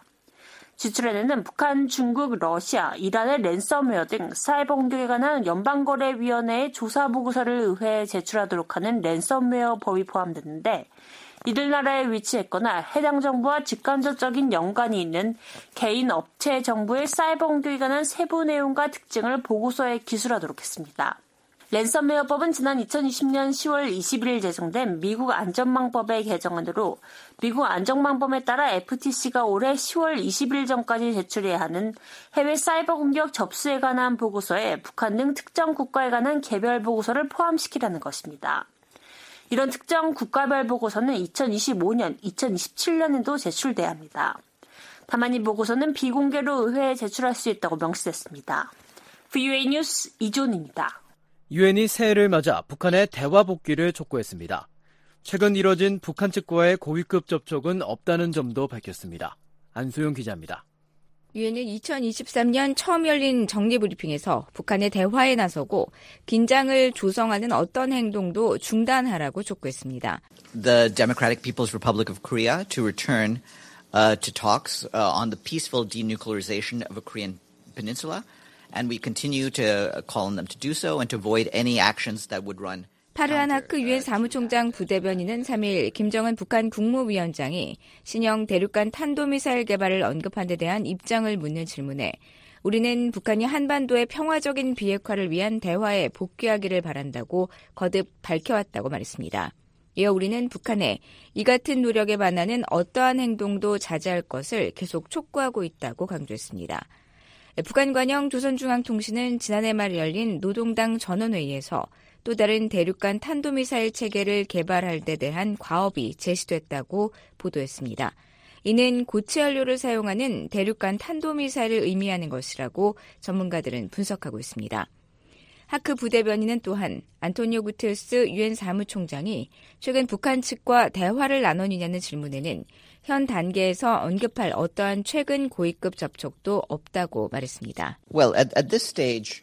지출안에는 북한, 중국, 러시아, 이란의 랜섬웨어 등 사이버 공격에 관한 연방거래위원회의 조사 보고서를 의회에 제출하도록 하는 랜섬웨어 법이 포함됐는데 이들 나라에 위치했거나 해당 정부와 직간접적인 연관이 있는 개인, 업체, 정부의 사이버 공격에 관한 세부 내용과 특징을 보고서에 기술하도록 했습니다. 랜섬웨어법은 지난 2020년 10월 21일 제정된 미국 안전망법의 개정안으로 미국 안전망법에 따라 FTC가 올해 10월 20일 전까지 제출해야 하는 해외 사이버 공격 접수에 관한 보고서에 북한 등 특정 국가에 관한 개별 보고서를 포함시키라는 것입니다. 이런 특정 국가별 보고서는 2025년, 2027년에도 제출돼야 합니다. 다만 이 보고서는 비공개로 의회에 제출할 수 있다고 명시됐습니다. VOA 뉴스 이존입니다. 유엔이 새해를 맞아 북한의 대화 복귀를 촉구했습니다. 최근 이뤄진 북한 측과의 고위급 접촉은 없다는 점도 밝혔습니다. 안소영 기자입니다. 유엔은 2023년 처음 열린 정례브리핑에서 북한의 대화에 나서고 긴장을 조성하는 어떤 행동도 중단하라고 촉구했습니다. The Democratic People's Republic of Korea to return to talks on the peaceful denuclearization of a Korean peninsula. And we continue to call on them to do so and to avoid any actions that would run. 파르한 하크 유엔 사무총장 부대변인은 3일 김정은 북한 국무위원장이 신형 대륙간 탄도미사일 개발을 언급한 데 대한 입장을 묻는 질문에 우리는 북한이 한반도의 평화적인 비핵화를 위한 대화에 복귀하기를 바란다고 거듭 밝혀왔다고 말했습니다. 이어 우리는 북한에 이 같은 노력에 반하는 어떠한 행동도 자제할 것을 계속 촉구하고 있다고 강조했습니다. 북한 관영 조선중앙통신은 지난해 말 열린 노동당 전원회의에서 또 다른 대륙간 탄도미사일 체계를 개발할 데 대한 과업이 제시됐다고 보도했습니다. 이는 고체 연료를 사용하는 대륙간 탄도미사일을 의미하는 것이라고 전문가들은 분석하고 있습니다. 하크 부대변인은 또한 안토니오 구테르스 유엔 사무총장이 최근 북한 측과 대화를 나누느냐는 질문에는 현 단계에서 언급할 어떠한 최근 고위급 접촉도 없다고 말했습니다. Well, at this stage,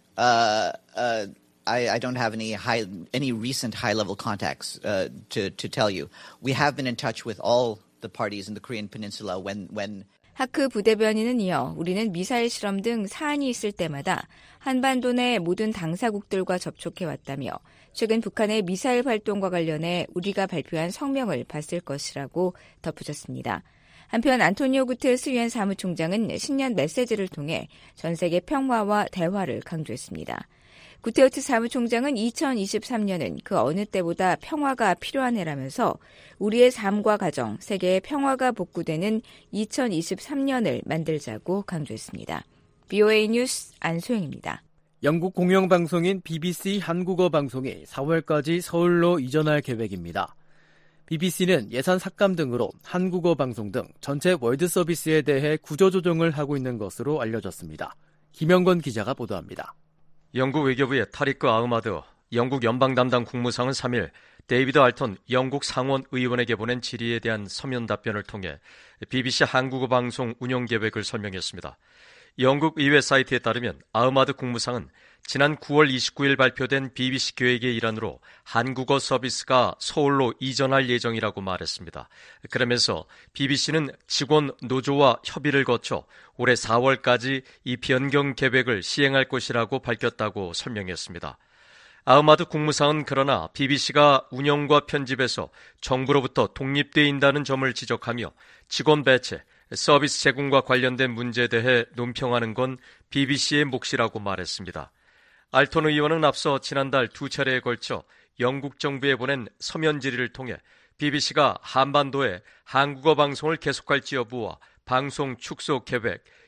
I don't have any recent high-level contacts to tell you. We have been in touch with all the parties in the Korean Peninsula when 하크 부대변인은 이어 우리는 미사일 실험 등 사안이 있을 때마다 한반도 내 모든 당사국들과 접촉해왔다며 최근 북한의 미사일 활동과 관련해 우리가 발표한 성명을 봤을 것이라고 덧붙였습니다. 한편 안토니오 구테르스 유엔 사무총장은 신년 메시지를 통해 전 세계 평화와 대화를 강조했습니다. 구테르스 사무총장은 2023년은 그 어느 때보다 평화가 필요한 해라면서 우리의 삶과 가정, 세계의 평화가 복구되는 2023년을 만들자고 강조했습니다. BOA 뉴스 안소영입니다. 영국 공영방송인 BBC 한국어 방송이 4월까지 서울로 이전할 계획입니다. BBC는 예산 삭감 등으로 한국어 방송 등 전체 월드 서비스에 대해 구조조정을 하고 있는 것으로 알려졌습니다. 김영건 기자가 보도합니다. 영국 외교부의 타리크 아흐마드 영국 연방 담당 국무상은 3일 데이비드 알턴 영국 상원 의원에게 보낸 질의에 대한 서면 답변을 통해 BBC 한국어 방송 운영 계획을 설명했습니다. 영국 의회 사이트에 따르면 아흐마드 국무상은 지난 9월 29일 발표된 BBC 계획의 일환으로 한국어 서비스가 서울로 이전할 예정이라고 말했습니다. 그러면서 BBC는 직원 노조와 협의를 거쳐 올해 4월까지 이 변경 계획을 시행할 것이라고 밝혔다고 설명했습니다. 아흐마드 국무상은 그러나 BBC가 운영과 편집에서 정부로부터 독립돼 있다는 점을 지적하며 직원 배치, 서비스 제공과 관련된 문제에 대해 논평하는 건 BBC의 몫이라고 말했습니다. 알턴 의원은 앞서 지난달 2차례에 걸쳐 영국 정부에 보낸 서면 질의를 통해 BBC가 한반도에 한국어 방송을 계속할지 여부와 방송 축소 계획,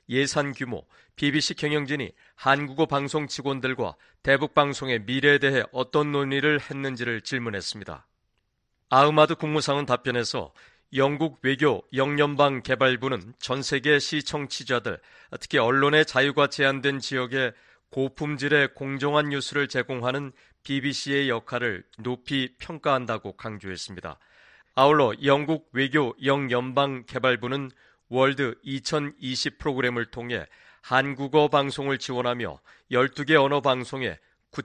예산 규모, BBC 경영진이 한국어 방송 직원들과 대북방송의 미래에 대해 어떤 논의를 했는지를 질문했습니다. 아흐마드 국무상은 답변에서 영국 외교 영연방개발부는 전 세계 시청취자들, 특히 언론의 자유가 제한된 지역에 고품질의 공정한 뉴스를 제공하는 BBC의 역할을 높이 평가한다고 강조했습니다. 아울러 영국 외교 영연방개발부는 월드 2020 프로그램을 통해 한국어 방송을 지원하며 12개 언어 방송에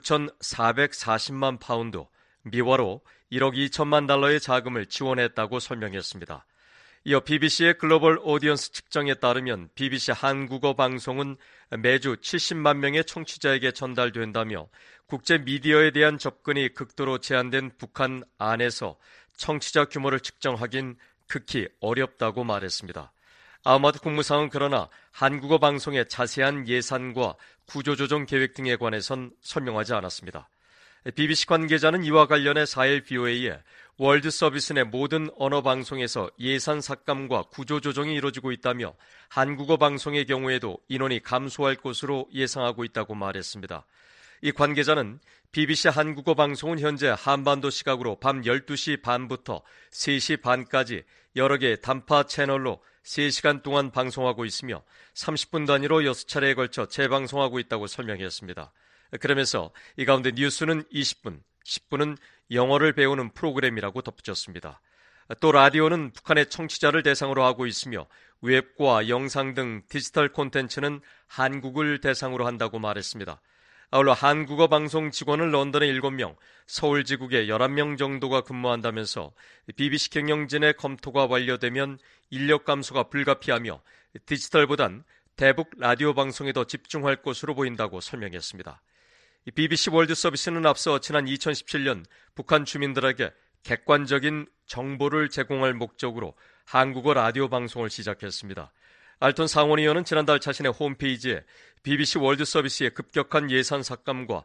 9,440만 파운드, 미화로 1억 2천만 달러의 자금을 지원했다고 설명했습니다. 이어 BBC의 글로벌 오디언스 측정에 따르면 BBC 한국어 방송은 매주 70만 명의 청취자에게 전달된다며 국제 미디어에 대한 접근이 극도로 제한된 북한 안에서 청취자 규모를 측정하긴 극히 어렵다고 말했습니다. 아흐마드 국무상은 그러나 한국어 방송의 자세한 예산과 구조조정 계획 등에 관해선 설명하지 않았습니다. BBC 관계자는 이와 관련해 4일 BOA에 월드 서비스 내 모든 언어 방송에서 예산 삭감과 구조조정이 이루어지고 있다며 한국어 방송의 경우에도 인원이 감소할 것으로 예상하고 있다고 말했습니다. 이 관계자는 BBC 한국어 방송은 현재 한반도 시각으로 밤 12시 반부터 3시 반까지 여러 개의 단파 채널로 3시간 동안 방송하고 있으며 30분 단위로 6차례에 걸쳐 재방송하고 있다고 설명했습니다. 그러면서 이 가운데 뉴스는 20분, 10분은 영어를 배우는 프로그램이라고 덧붙였습니다. 또 라디오는 북한의 청취자를 대상으로 하고 있으며 웹과 영상 등 디지털 콘텐츠는 한국을 대상으로 한다고 말했습니다. 아울러 한국어 방송 직원은 런던에 7명, 서울 지국에 11명 정도가 근무한다면서 BBC 경영진의 검토가 완료되면 인력 감소가 불가피하며 디지털보단 대북 라디오 방송에 더 집중할 것으로 보인다고 설명했습니다. BBC 월드 서비스는 앞서 지난 2017년 북한 주민들에게 객관적인 정보를 제공할 목적으로 한국어 라디오 방송을 시작했습니다. 알톤 상원의원은 지난달 자신의 홈페이지에 BBC 월드 서비스의 급격한 예산 삭감과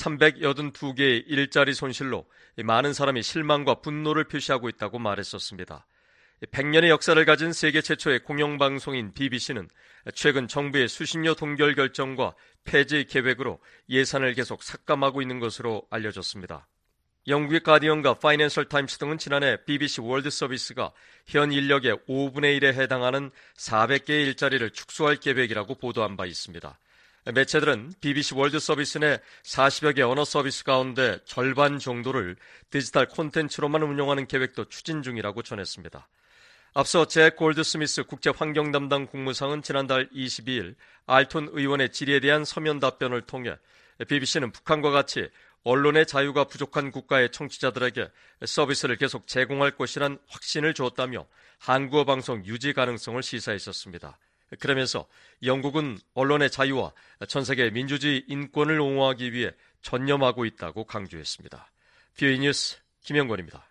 382개의 일자리 손실로 많은 사람이 실망과 분노를 표시하고 있다고 말했었습니다. 100년의 역사를 가진 세계 최초의 공영방송인 BBC는 최근 정부의 수신료 동결 결정과 폐지 계획으로 예산을 계속 삭감하고 있는 것으로 알려졌습니다. 영국의 가디언과 파이낸셜 타임스 등은 지난해 BBC 월드 서비스가 현 인력의 5분의 1에 해당하는 400개의 일자리를 축소할 계획이라고 보도한 바 있습니다. 매체들은 BBC 월드 서비스 내 40여 개 언어 서비스 가운데 절반 정도를 디지털 콘텐츠로만 운영하는 계획도 추진 중이라고 전했습니다. 앞서 잭 골드스미스 국제환경 담당 국무상은 지난달 22일 알톤 의원의 질의에 대한 서면 답변을 통해 BBC는 북한과 같이 언론의 자유가 부족한 국가의 청취자들에게 서비스를 계속 제공할 것이란 확신을 주었다며 한국어 방송 유지 가능성을 시사했었습니다. 그러면서 영국은 언론의 자유와 전 세계 민주주의 인권을 옹호하기 위해 전념하고 있다고 강조했습니다. BOA 뉴스 김영권입니다.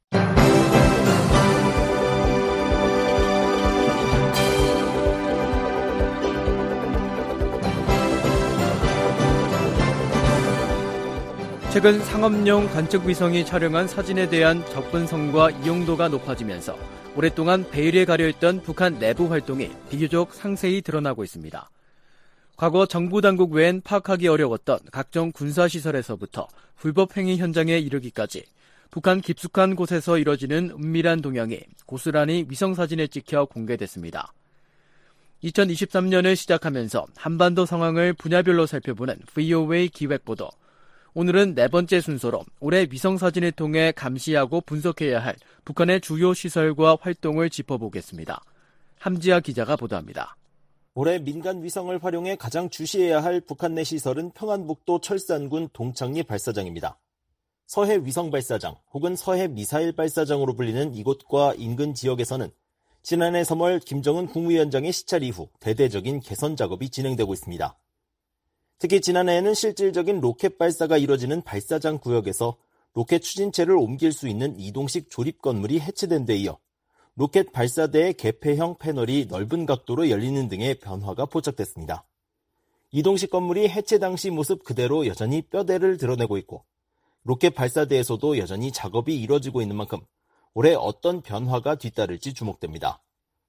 최근 상업용 관측위성이 촬영한 사진에 대한 접근성과 이용도가 높아지면서 오랫동안 베일에 가려있던 북한 내부 활동이 비교적 상세히 드러나고 있습니다. 과거 정부 당국 외엔 파악하기 어려웠던 각종 군사시설에서부터 불법 행위 현장에 이르기까지 북한 깊숙한 곳에서 이뤄지는 은밀한 동향이 고스란히 위성사진에 찍혀 공개됐습니다. 2023년을 시작하면서 한반도 상황을 분야별로 살펴보는 VOA 기획보도. 오늘은 네 번째 순서로 올해 위성사진을 통해 감시하고 분석해야 할 북한의 주요 시설과 활동을 짚어보겠습니다. 함지아 기자가 보도합니다. 올해 민간 위성을 활용해 가장 주시해야 할 북한 내 시설은 평안북도 철산군 동창리 발사장입니다. 서해 위성 발사장 혹은 서해 미사일 발사장으로 불리는 이곳과 인근 지역에서는 지난해 3월 김정은 국무위원장의 시찰 이후 대대적인 개선 작업이 진행되고 있습니다. 특히 지난해에는 실질적인 로켓 발사가 이뤄지는 발사장 구역에서 로켓 추진체를 옮길 수 있는 이동식 조립 건물이 해체된 데 이어 로켓 발사대의 개폐형 패널이 넓은 각도로 열리는 등의 변화가 포착됐습니다. 이동식 건물이 해체 당시 모습 그대로 여전히 뼈대를 드러내고 있고 로켓 발사대에서도 여전히 작업이 이뤄지고 있는 만큼 올해 어떤 변화가 뒤따를지 주목됩니다.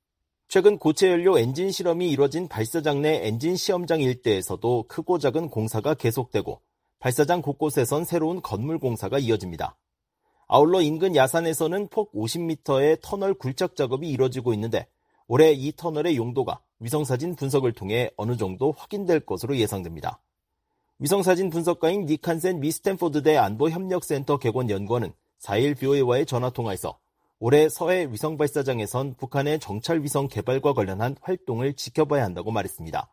최근 고체 연료 엔진 실험이 이뤄진 발사장 내 엔진 시험장 일대에서도 크고 작은 공사가 계속되고 발사장 곳곳에선 새로운 건물 공사가 이어집니다. 아울러 인근 야산에서는 폭 50m의 터널 굴착 작업이 이뤄지고 있는데 올해 이 터널의 용도가 위성사진 분석을 통해 어느 정도 확인될 것으로 예상됩니다. 위성사진 분석가인 닉 한센 미 스탠포드대 안보협력센터 객원연구원은 4일 BOA와의 전화통화에서 올해 서해 위성발사장에선 북한의 정찰위성 개발과 관련한 활동을 지켜봐야 한다고 말했습니다.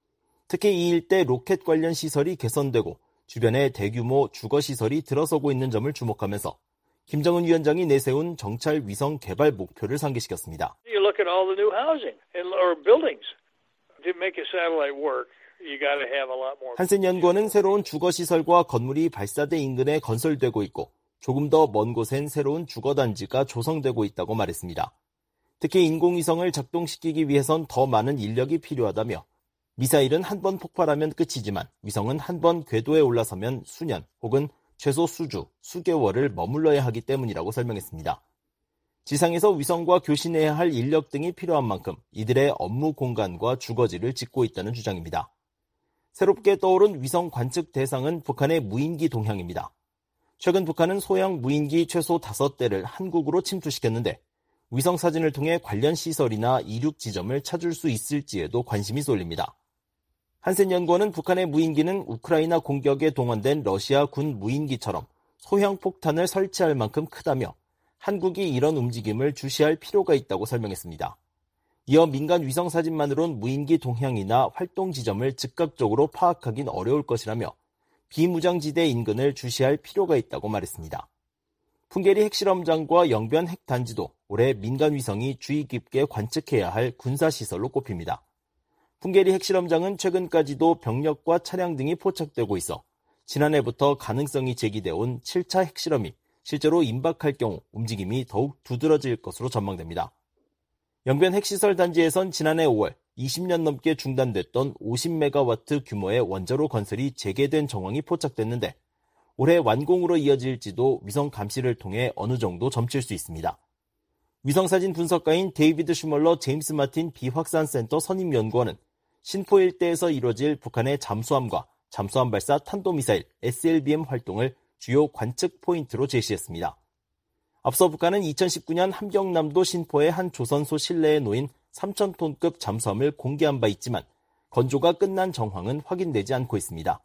특히 이 일대 로켓 관련 시설이 개선되고 주변에 대규모 주거시설이 들어서고 있는 점을 주목하면서 김정은 위원장이 내세운 정찰 위성 개발 목표를 상기시켰습니다. You look at all the new housing or buildings. To make a satellite work, you got to have a lot more. 한센 연구원은 새로운 주거시설과 건물이 발사대 인근에 건설되고 있고 조금 더 먼 곳엔 새로운 주거단지가 조성되고 있다고 말했습니다. 특히 인공위성을 작동시키기 위해선 더 많은 인력이 필요하다며 미사일은 한 번 폭발하면 끝이지만 위성은 한 번 궤도에 올라서면 수년 혹은 최소 수주, 수개월을 머물러야 하기 때문이라고 설명했습니다. 지상에서 위성과 교신해야 할 인력 등이 필요한 만큼 이들의 업무 공간과 주거지를 짓고 있다는 주장입니다. 새롭게 떠오른 위성 관측 대상은 북한의 무인기 동향입니다. 최근 북한은 소형 무인기 최소 5대를 한국으로 침투시켰는데 위성 사진을 통해 관련 시설이나 이륙 지점을 찾을 수 있을지에도 관심이 쏠립니다. 한센 연구원은 북한의 무인기는 우크라이나 공격에 동원된 러시아 군 무인기처럼 소형 폭탄을 설치할 만큼 크다며 한국이 이런 움직임을 주시할 필요가 있다고 설명했습니다. 이어 민간 위성 사진만으론 무인기 동향이나 활동 지점을 즉각적으로 파악하긴 어려울 것이라며 비무장지대 인근을 주시할 필요가 있다고 말했습니다. 풍계리 핵실험장과 영변 핵단지도 올해 민간 위성이 주의 깊게 관측해야 할 군사시설로 꼽힙니다. 풍계리 핵실험장은 최근까지도 병력과 차량 등이 포착되고 있어 지난해부터 가능성이 제기되어 온 7차 핵실험이 실제로 임박할 경우 움직임이 더욱 두드러질 것으로 전망됩니다. 영변 핵시설 단지에선 지난해 5월 20년 넘게 중단됐던 50메가와트 규모의 원자로 건설이 재개된 정황이 포착됐는데 올해 완공으로 이어질지도 위성 감시를 통해 어느 정도 점칠 수 있습니다. 위성사진 분석가인 데이비드 슈멀러 제임스 마틴 비확산센터 선임연구원은 신포 일대에서 이뤄질 북한의 잠수함과 잠수함 발사 탄도미사일 SLBM 활동을 주요 관측 포인트로 제시했습니다. 앞서 북한은 2019년 함경남도 신포의 한 조선소 실내에 놓인 3,000톤급 잠수함을 공개한 바 있지만 건조가 끝난 정황은 확인되지 않고 있습니다.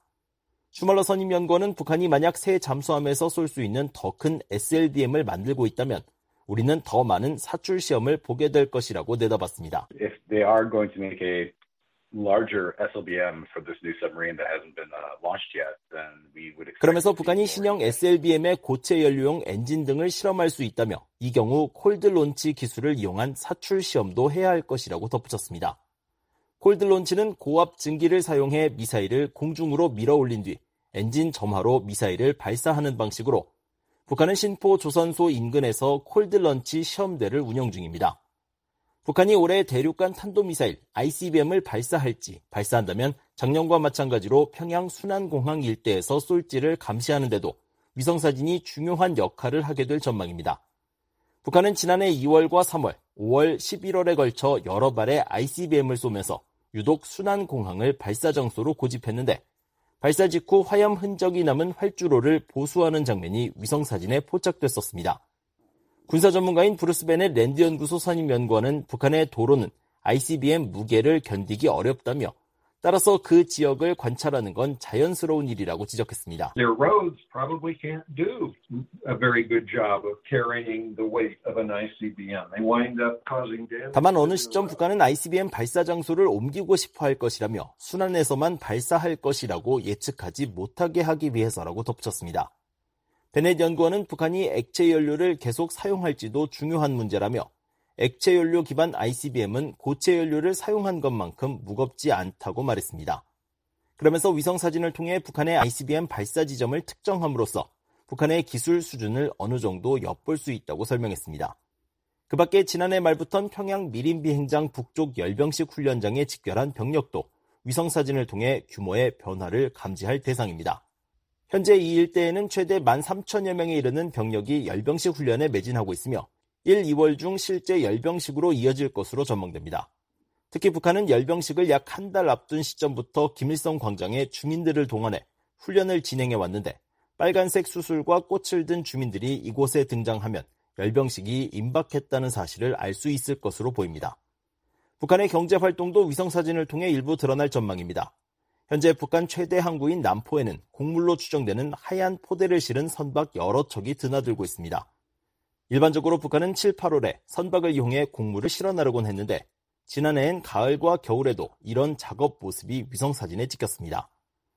슈멀러 선임연구원은 북한이 만약 새 잠수함에서 쏠 수 있는 더 큰 SLBM을 만들고 있다면 우리는 더 많은 사출 시험을 보게 될 것이라고 내다봤습니다. If they are going to make a larger SLBM for this new submarine that hasn't been launched yet, then we would expect. 그러면서 북한이 신형 SLBM의 고체 연료용 엔진 등을 실험할 수 있다며 이 경우 콜드 론치 기술을 이용한 사출 시험도 해야 할 것이라고 덧붙였습니다. 콜드 론치는 고압 증기를 사용해 미사일을 공중으로 밀어 올린 뒤 엔진 점화로 미사일을 발사하는 방식으로 북한은 신포 조선소 인근에서 콜드 런치 시험대를 운영 중입니다. 북한이 올해 대륙간 탄도미사일 ICBM을 발사할지 발사한다면 작년과 마찬가지로 평양 순안공항 일대에서 쏠지를 감시하는 데도 위성사진이 중요한 역할을 하게 될 전망입니다. 북한은 지난해 2월과 3월, 5월, 11월에 걸쳐 여러 발의 ICBM을 쏘면서 유독 순안공항을 발사 장소로 고집했는데 발사 직후 화염 흔적이 남은 활주로를 보수하는 장면이 위성사진에 포착됐었습니다. 군사 전문가인 브루스 베넷 랜드연구소 선임연구원은 북한의 도로는 ICBM 무게를 견디기 어렵다며 따라서 그 지역을 관찰하는 건 자연스러운 일이라고 지적했습니다. Their roads probably can't do a very good job of carrying the weight of an ICBM. They wind up causing damage. 다만 어느 시점 북한은 ICBM 발사 장소를 옮기고 싶어 할 것이라며 순안에서만 발사할 것이라고 예측하지 못하게 하기 위해서라고 덧붙였습니다. 베넷 연구원은 북한이 액체 연료를 계속 사용할지도 중요한 문제라며 액체 연료 기반 ICBM은 고체 연료를 사용한 것만큼 무겁지 않다고 말했습니다. 그러면서 위성 사진을 통해 북한의 ICBM 발사 지점을 특정함으로써 북한의 기술 수준을 어느 정도 엿볼 수 있다고 설명했습니다. 그 밖에 지난해 말부터 평양 미림 비행장 북쪽 열병식 훈련장에 직결한 병력도 위성 사진을 통해 규모의 변화를 감지할 대상입니다. 현재 이 일대에는 최대 13,000여 명에 이르는 병력이 열병식 훈련에 매진하고 있으며 1, 2월 중 실제 열병식으로 이어질 것으로 전망됩니다. 특히 북한은 열병식을 약 한 달 앞둔 시점부터 김일성 광장에 주민들을 동원해 훈련을 진행해 왔는데 빨간색 수술과 꽃을 든 주민들이 이곳에 등장하면 열병식이 임박했다는 사실을 알 수 있을 것으로 보입니다. 북한의 경제활동도 위성사진을 통해 일부 드러날 전망입니다. 현재 북한 최대 항구인 남포에는 곡물로 추정되는 하얀 포대를 실은 선박 여러 척이 드나들고 있습니다. 일반적으로 북한은 7, 8월에 선박을 이용해 곡물을 실어 나르곤 했는데 지난해엔 가을과 겨울에도 이런 작업 모습이 위성사진에 찍혔습니다.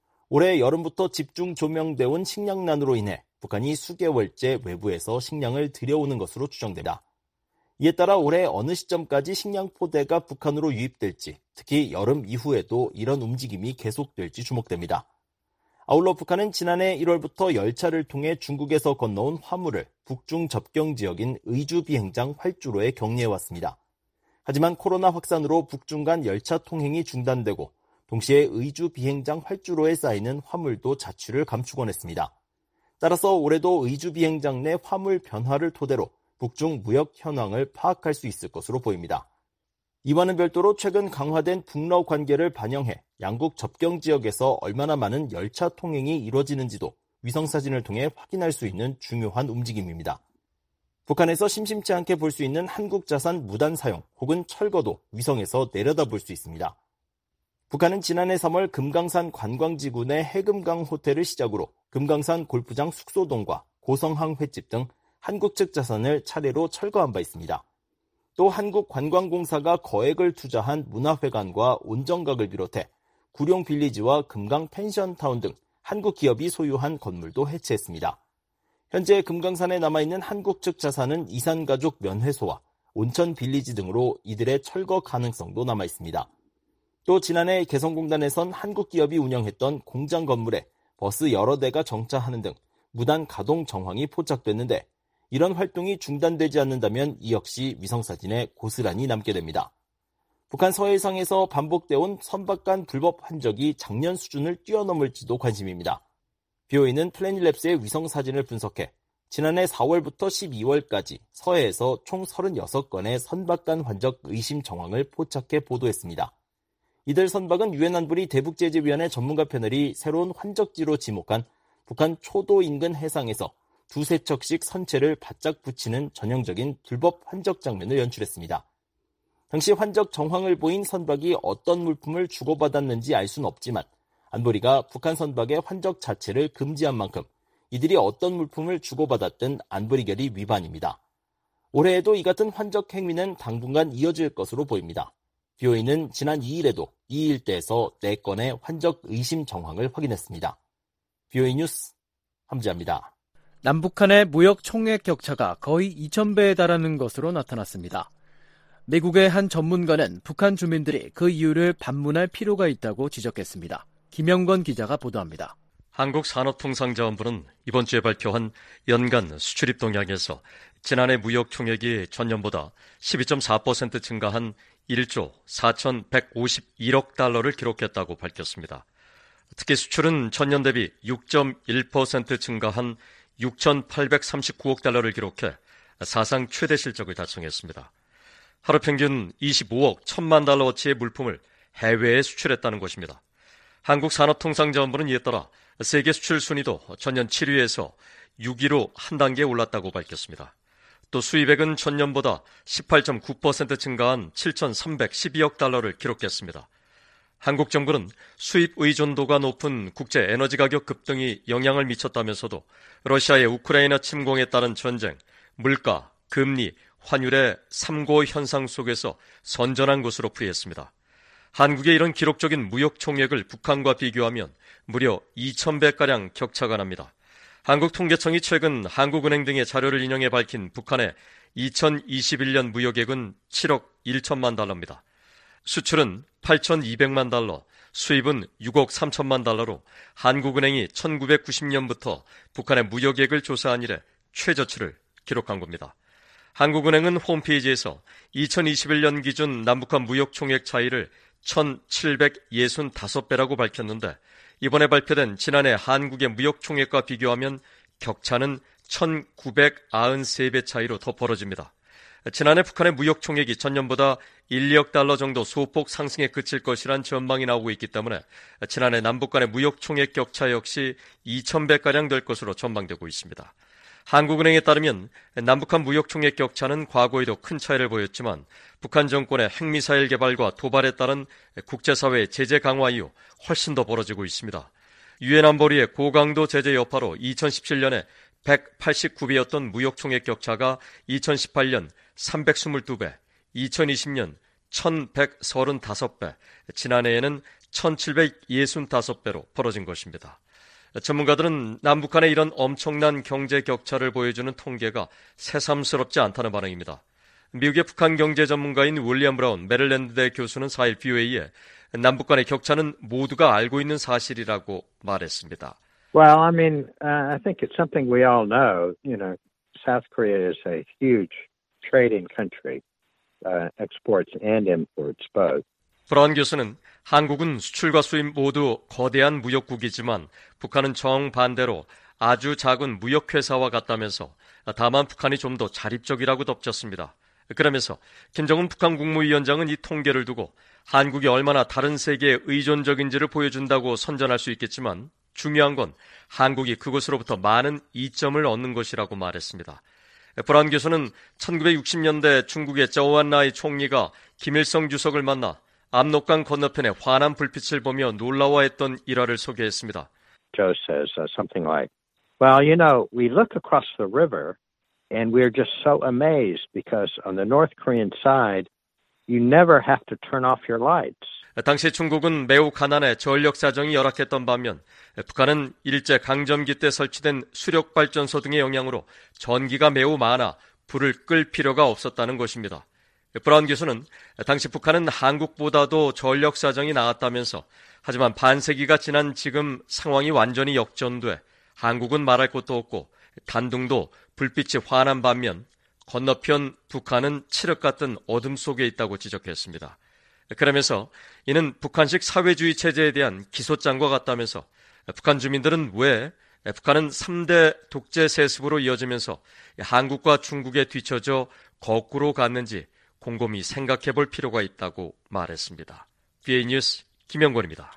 올해 여름부터 집중 조명돼 온 식량난으로 인해 북한이 수개월째 외부에서 식량을 들여오는 것으로 추정됩니다. 이에 따라 올해 어느 시점까지 식량 포대가 북한으로 유입될지, 특히 여름 이후에도 이런 움직임이 계속될지 주목됩니다. 아울러 북한은 지난해 1월부터 열차를 통해 중국에서 건너온 화물을 북중 접경 지역인 의주 비행장 활주로에 격리해왔습니다. 하지만 코로나 확산으로 북중 간 열차 통행이 중단되고 동시에 의주 비행장 활주로에 쌓이는 화물도 자취를 감추곤 했습니다. 따라서 올해도 의주 비행장 내 화물 변화를 토대로 북중 무역 현황을 파악할 수 있을 것으로 보입니다. 이와는 별도로 최근 강화된 북러 관계를 반영해 양국 접경 지역에서 얼마나 많은 열차 통행이 이루어지는지도 위성사진을 통해 확인할 수 있는 중요한 움직임입니다. 북한에서 심심치 않게 볼 수 있는 한국 자산 무단 사용 혹은 철거도 위성에서 내려다볼 수 있습니다. 북한은 지난해 3월 금강산 관광지구 내 해금강 호텔을 시작으로 금강산 골프장 숙소동과 고성항 횟집 등 한국 측 자산을 차례로 철거한 바 있습니다. 또 한국관광공사가 거액을 투자한 문화회관과 온정각을 비롯해 구룡빌리지와 금강 펜션타운 등 한국 기업이 소유한 건물도 해체했습니다. 현재 금강산에 남아있는 한국 측 자산은 이산가족 면회소와 온천빌리지 등으로 이들의 철거 가능성도 남아있습니다. 또 지난해 개성공단에선 한국 기업이 운영했던 공장 건물에 버스 여러 대가 정차하는 등 무단 가동 정황이 포착됐는데 이런 활동이 중단되지 않는다면 이 역시 위성사진에 고스란히 남게 됩니다. 북한 서해상에서 반복되어온 선박 간 불법 환적이 작년 수준을 뛰어넘을지도 관심입니다. BOA는 플래닛랩스의 위성사진을 분석해 지난해 4월부터 12월까지 서해에서 총 36건의 선박 간 환적 의심 정황을 포착해 보도했습니다. 이들 선박은 유엔 안보리 대북제재위원회 전문가 패널이 새로운 환적지로 지목한 북한 초도 인근 해상에서 두세 척씩 선체를 바짝 붙이는 전형적인 불법 환적 장면을 연출했습니다. 당시 환적 정황을 보인 선박이 어떤 물품을 주고받았는지 알 수는 없지만 안보리가 북한 선박의 환적 자체를 금지한 만큼 이들이 어떤 물품을 주고받았든 안보리 결의 위반입니다. 올해에도 이 같은 환적 행위는 당분간 이어질 것으로 보입니다. BOA는 지난 2일에도 이 일대에서 4건의 환적 의심 정황을 확인했습니다. BOA 뉴스 함지아입니다. 남북한의 무역 총액 격차가 거의 2,000배에 달하는 것으로 나타났습니다. 미국의 한 전문가는 북한 주민들이 그 이유를 반문할 필요가 있다고 지적했습니다. 김영건 기자가 보도합니다. 한국산업통상자원부는 이번 주에 발표한 연간 수출입 동향에서 지난해 무역 총액이 전년보다 12.4% 증가한 1조 4,151억 달러를 기록했다고 밝혔습니다. 특히 수출은 전년 대비 6.1% 증가한 6,839억 달러를 기록해 사상 최대 실적을 달성했습니다. 하루 평균 25억 1,000만 달러어치의 물품을 해외에 수출했다는 것입니다. 한국산업통상자원부는 이에 따라 세계 수출 순위도 전년 7위에서 6위로 한 단계 올랐다고 밝혔습니다. 또 수입액은 전년보다 18.9% 증가한 7,312억 달러를 기록했습니다. 한국 정부는 수입 의존도가 높은 국제 에너지 가격 급등이 영향을 미쳤다면서도 러시아의 우크라이나 침공에 따른 전쟁, 물가, 금리, 환율의 3고 현상 속에서 선전한 것으로 풀이했습니다. 한국의 이런 기록적인 무역 총액을 북한과 비교하면 무려 2,000배가량 격차가 납니다. 한국통계청이 최근 한국은행 등의 자료를 인용해 밝힌 북한의 2021년 무역액은 7억 1천만 달러입니다. 수출은 8,200만 달러, 수입은 6억 3천만 달러로 한국은행이 1990년부터 북한의 무역액을 조사한 이래 최저치를 기록한 겁니다. 한국은행은 홈페이지에서 2021년 기준 남북한 무역 총액 차이를 1,765배라고 밝혔는데 이번에 발표된 지난해 한국의 무역 총액과 비교하면 격차는 1,993배 차이로 더 벌어집니다. 지난해 북한의 무역 총액이 전년보다 1, 2억 달러 정도 소폭 상승에 그칠 것이란 전망이 나오고 있기 때문에 지난해 남북 간의 무역 총액 격차 역시 2,000배가량 될 것으로 전망되고 있습니다. 한국은행에 따르면 남북한 무역 총액 격차는 과거에도 큰 차이를 보였지만 북한 정권의 핵미사일 개발과 도발에 따른 국제사회의 제재 강화 이후 훨씬 더 벌어지고 있습니다. 유엔 안보리의 고강도 제재 여파로 2017년에 189배였던 무역 총액 격차가 2018년 322배, 2020년 1135배, 지난해에는 1765배로 벌어진 것입니다. 전문가들은 남북한의 이런 엄청난 경제 격차를 보여주는 통계가 새삼스럽지 않다는 반응입니다. 미국의 북한 경제 전문가인 윌리엄 브라운 메릴랜드대 교수는 4일 BOA에 남북 간의 격차는 모두가 알고 있는 사실이라고 말했습니다. Well, I mean, I think it's something we all know. You know, South Korea is a huge trading country, exports and imports both. 브라운 교수는 한국은 수출과 수입 모두 거대한 무역국이지만 북한은 정반대로 아주 작은 무역회사와 같다면서 다만 북한이 좀 더 자립적이라고 덧붙였습니다. 그러면서 김정은 북한 국무위원장은 이 통계를 두고 한국이 얼마나 다른 세계에 의존적인지를 보여준다고 선전할 수 있겠지만 중요한 건 한국이 그것으로부터 많은 이점을 얻는 것이라고 말했습니다. 브라운 교수는 1960년대 중국의 저우안라이 총리가 김일성 주석을 만나 압록강 건너편에 환한 불빛을 보며 놀라워했던 일화를 소개했습니다. Joe says something like, well, you know, we look across the river and we're just so amazed because on the North Korean side, you never have to turn off your lights. 당시 중국은 매우 가난해 전력 사정이 열악했던 반면 북한은 일제 강점기 때 설치된 수력발전소 등의 영향으로 전기가 매우 많아 불을 끌 필요가 없었다는 것입니다. 브라운 교수는 당시 북한은 한국보다도 전력 사정이 나았다면서 하지만 반세기가 지난 지금 상황이 완전히 역전돼 한국은 말할 것도 없고 단둥도 불빛이 환한 반면 건너편 북한은 칠흑 같은 어둠 속에 있다고 지적했습니다. 그러면서 이는 북한식 사회주의 체제에 대한 기소장과 같다면서 북한 주민들은 왜 북한은 3대 독재 세습으로 이어지면서 한국과 중국에 뒤처져 거꾸로 갔는지 곰곰이 생각해 볼 필요가 있다고 말했습니다. BA 뉴스 김영권입니다.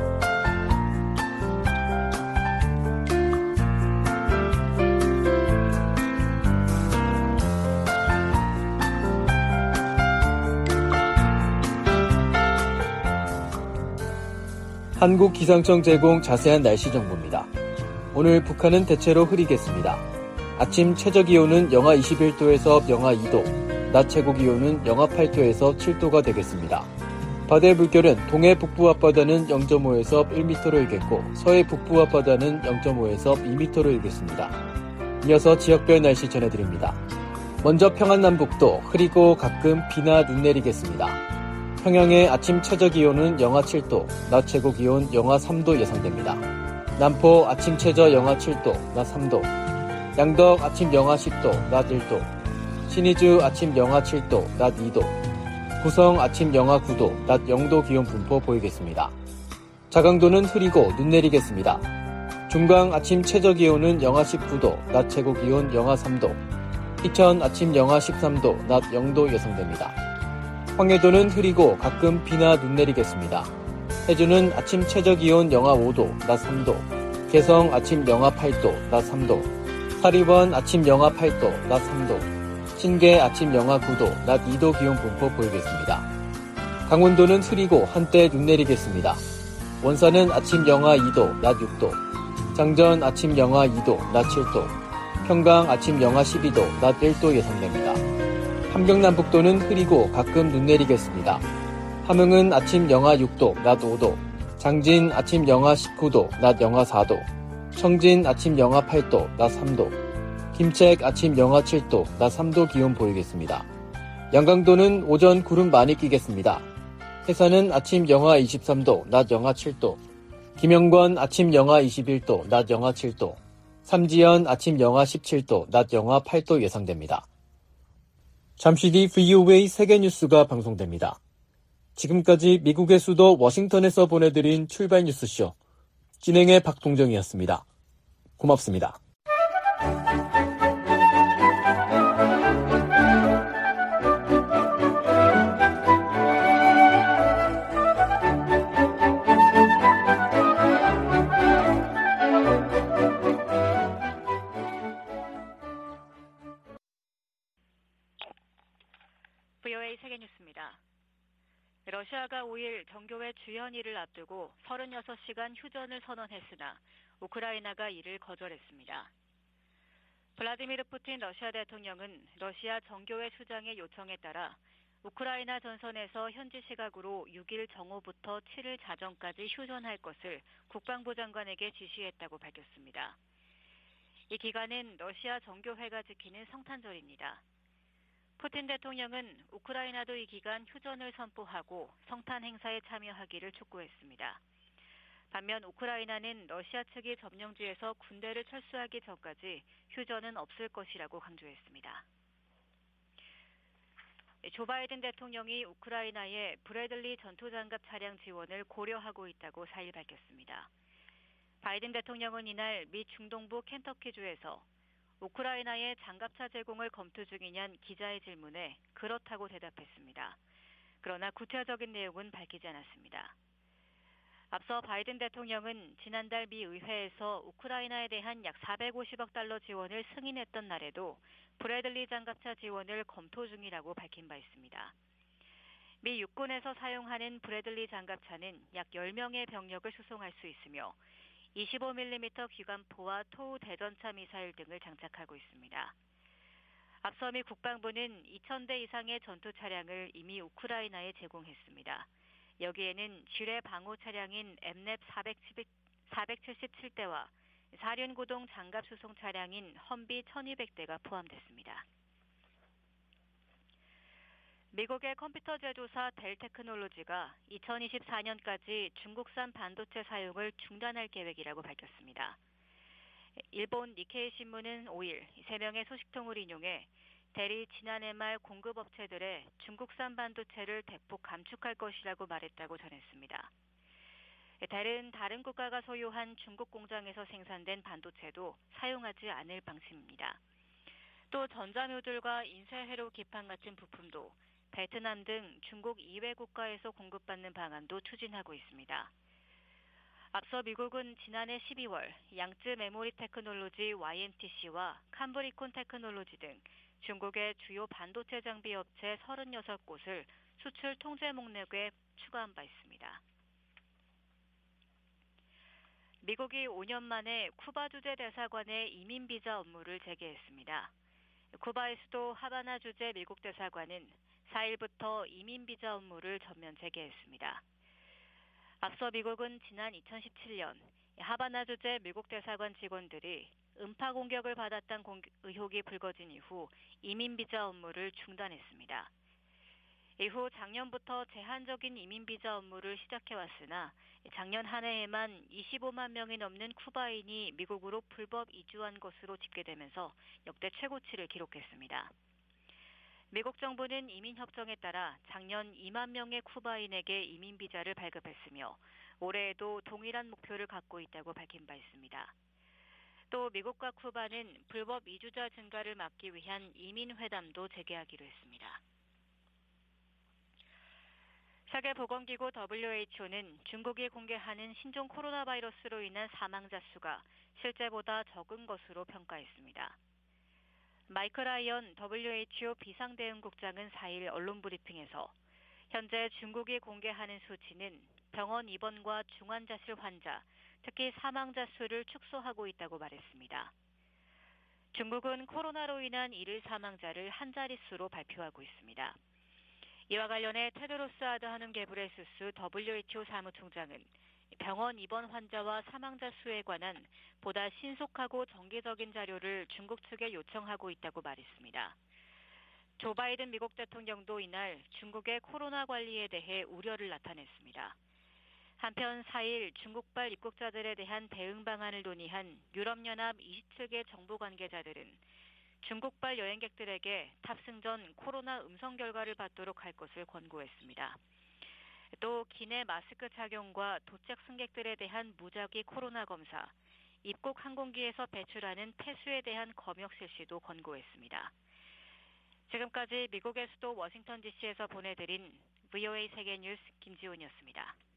한국기상청 제공 자세한 날씨 정보입니다. 오늘 북한은 대체로 흐리겠습니다. 아침 최저기온은 영하 21도에서 영하 2도, 낮 최고기온은 영하 8도에서 7도가 되겠습니다. 바다의 물결은 동해 북부 앞바다는 0.5에서 1m로 일겠고 서해 북부 앞바다는 0.5에서 2m로 일겠습니다. 이어서 지역별 날씨 전해드립니다. 먼저 평안남북도 흐리고 가끔 비나 눈 내리겠습니다. 평양의 아침 최저기온은 영하 7도, 낮 최고기온 영하 3도 예상됩니다. 남포 아침 최저 영하 7도, 낮 3도, 양덕 아침 영하 10도, 낮 1도, 신의주 아침 영하 7도, 낮 2도, 구성 아침 영하 9도, 낮 0도 기온 분포 보이겠습니다. 자강도는 흐리고 눈 내리겠습니다. 중강 아침 최저기온은 영하 19도, 낮 최고기온 영하 3도, 희천 아침 영하 13도, 낮 0도 예상됩니다. 황해도는 흐리고 가끔 비나 눈 내리겠습니다. 해주는 아침 최저기온 영하 5도, 낮 3도, 개성 아침 영하 8도, 낮 3도, 사리원 아침 영하 8도, 낮 3도, 신계 아침 영하 9도, 낮 2도 기온 분포 보이겠습니다. 강원도는 흐리고 한때 눈 내리겠습니다. 원산은 아침 영하 2도, 낮 6도, 장전 아침 영하 2도, 낮 7도, 평강 아침 영하 12도, 낮 1도 예상됩니다. 함경남북도는 흐리고 가끔 눈 내리겠습니다. 함흥은 아침 영하 6도, 낮 5도, 장진 아침 영하 19도, 낮 영하 4도, 청진 아침 영하 8도, 낮 3도, 김책 아침 영하 7도, 낮 3도 기온 보이겠습니다. 양강도는 오전 구름 많이 끼겠습니다. 해산은 아침 영하 23도, 낮 영하 7도, 김영권 아침 영하 21도, 낮 영하 7도, 삼지연 아침 영하 17도, 낮 영하 8도 예상됩니다. 잠시 뒤 VOA 세계뉴스가 방송됩니다. 지금까지 미국의 수도 워싱턴에서 보내드린 출발 뉴스쇼, 진행의 박동정이었습니다. 고맙습니다. 러시아가 5일 정교회 주연일을 앞두고 36시간 휴전을 선언했으나 우크라이나가 이를 거절했습니다. 블라디미르 푸틴 러시아 대통령은 러시아 정교회 수장의 요청에 따라 우크라이나 전선에서 현지 시각으로 6일 정오부터 7일 자정까지 휴전할 것을 국방부 장관에게 지시했다고 밝혔습니다. 이 기간은 러시아 정교회가 지키는 성탄절입니다. 푸틴 대통령은 우크라이나도 이 기간 휴전을 선포하고 성탄 행사에 참여하기를 촉구했습니다. 반면 우크라이나는 러시아 측이 점령지에서 군대를 철수하기 전까지 휴전은 없을 것이라고 강조했습니다. 조 바이든 대통령이 우크라이나에 브래들리 전투장갑 차량 지원을 고려하고 있다고 4일 밝혔습니다. 바이든 대통령은 이날 미 중동부 켄터키주에서 우크라이나의 장갑차 제공을 검토 중이냐는 기자의 질문에 그렇다고 대답했습니다. 그러나 구체적인 내용은 밝히지 않았습니다. 앞서 바이든 대통령은 지난달 미 의회에서 우크라이나에 대한 약 450억 달러 지원을 승인했던 날에도 브래들리 장갑차 지원을 검토 중이라고 밝힌 바 있습니다. 미 육군에서 사용하는 브래들리 장갑차는 약 10명의 병력을 수송할 수 있으며 25mm 기관포와 토우 대전차 미사일 등을 장착하고 있습니다. 앞서 미 국방부는 2,000대 이상의 전투 차량을 이미 우크라이나에 제공했습니다. 여기에는 지뢰 방호 차량인 엠랩 477대와 사륜구동 장갑 수송 차량인 험비 1,200대가 포함됐습니다. 미국의 컴퓨터 제조사 델 테크놀로지가 2024년까지 중국산 반도체 사용을 중단할 계획이라고 밝혔습니다. 일본 니케이 신문은 5일 3명의 소식통을 인용해 델이 지난해 말 공급업체들의 중국산 반도체를 대폭 감축할 것이라고 말했다고 전했습니다. 델은 다른 국가가 소유한 중국 공장에서 생산된 반도체도 사용하지 않을 방침입니다. 또 전자묘들과 인쇄회로 기판 같은 부품도 베트남 등 중국 이외 국가에서 공급받는 방안도 추진하고 있습니다. 앞서 미국은 지난해 12월 양쯔 메모리 테크놀로지 YMTC와 캄브리콘 테크놀로지 등 중국의 주요 반도체 장비 업체 36곳을 수출 통제 목록에 추가한 바 있습니다. 미국이 5년 만에 쿠바 주재 대사관의 이민 비자 업무를 재개했습니다. 쿠바의 수도 하바나 주재 미국 대사관은 4일부터 이민 비자 업무를 전면 재개했습니다. 앞서 미국은 지난 2017년 하바나 주재 미국 대사관 직원들이 음파 공격을 받았다는 의혹이 불거진 이후 이민 비자 업무를 중단했습니다. 이후 작년부터 제한적인 이민 비자 업무를 시작해왔으나 작년 한 해에만 25만 명이 넘는 쿠바인이 미국으로 불법 이주한 것으로 집계되면서 역대 최고치를 기록했습니다. 미국 정부는 이민협정에 따라 작년 2만 명의 쿠바인에게 이민 비자를 발급했으며 올해에도 동일한 목표를 갖고 있다고 밝힌 바 있습니다. 또 미국과 쿠바는 불법 이주자 증가를 막기 위한 이민회담도 재개하기로 했습니다. 세계보건기구 WHO는 중국이 공개하는 신종 코로나 바이러스로 인한 사망자 수가 실제보다 적은 것으로 평가했습니다. 마이크 라이언 WHO 비상대응국장은 4일 언론 브리핑에서 현재 중국이 공개하는 수치는 병원 입원과 중환자실 환자, 특히 사망자 수를 축소하고 있다고 말했습니다. 중국은 코로나로 인한 일일 사망자를 한 자릿수로 발표하고 있습니다. 이와 관련해 테드로스 아드하눔 게브레수스 WHO 사무총장은 병원 입원 환자와 사망자 수에 관한 보다 신속하고 정기적인 자료를 중국 측에 요청하고 있다고 말했습니다. 조 바이든 미국 대통령도 이날 중국의 코로나 관리에 대해 우려를 나타냈습니다. 한편 4일 중국발 입국자들에 대한 대응 방안을 논의한 유럽연합 27개 정부 관계자들은 중국발 여행객들에게 탑승 전 코로나 음성 결과를 받도록 할 것을 권고했습니다. 또 기내 마스크 착용과 도착 승객들에 대한 무작위 코로나 검사, 입국 항공기에서 배출하는 폐수에 대한 검역 실시도 권고했습니다. 지금까지 미국의 수도 워싱턴 DC에서 보내드린 VOA 세계뉴스 김지훈이었습니다.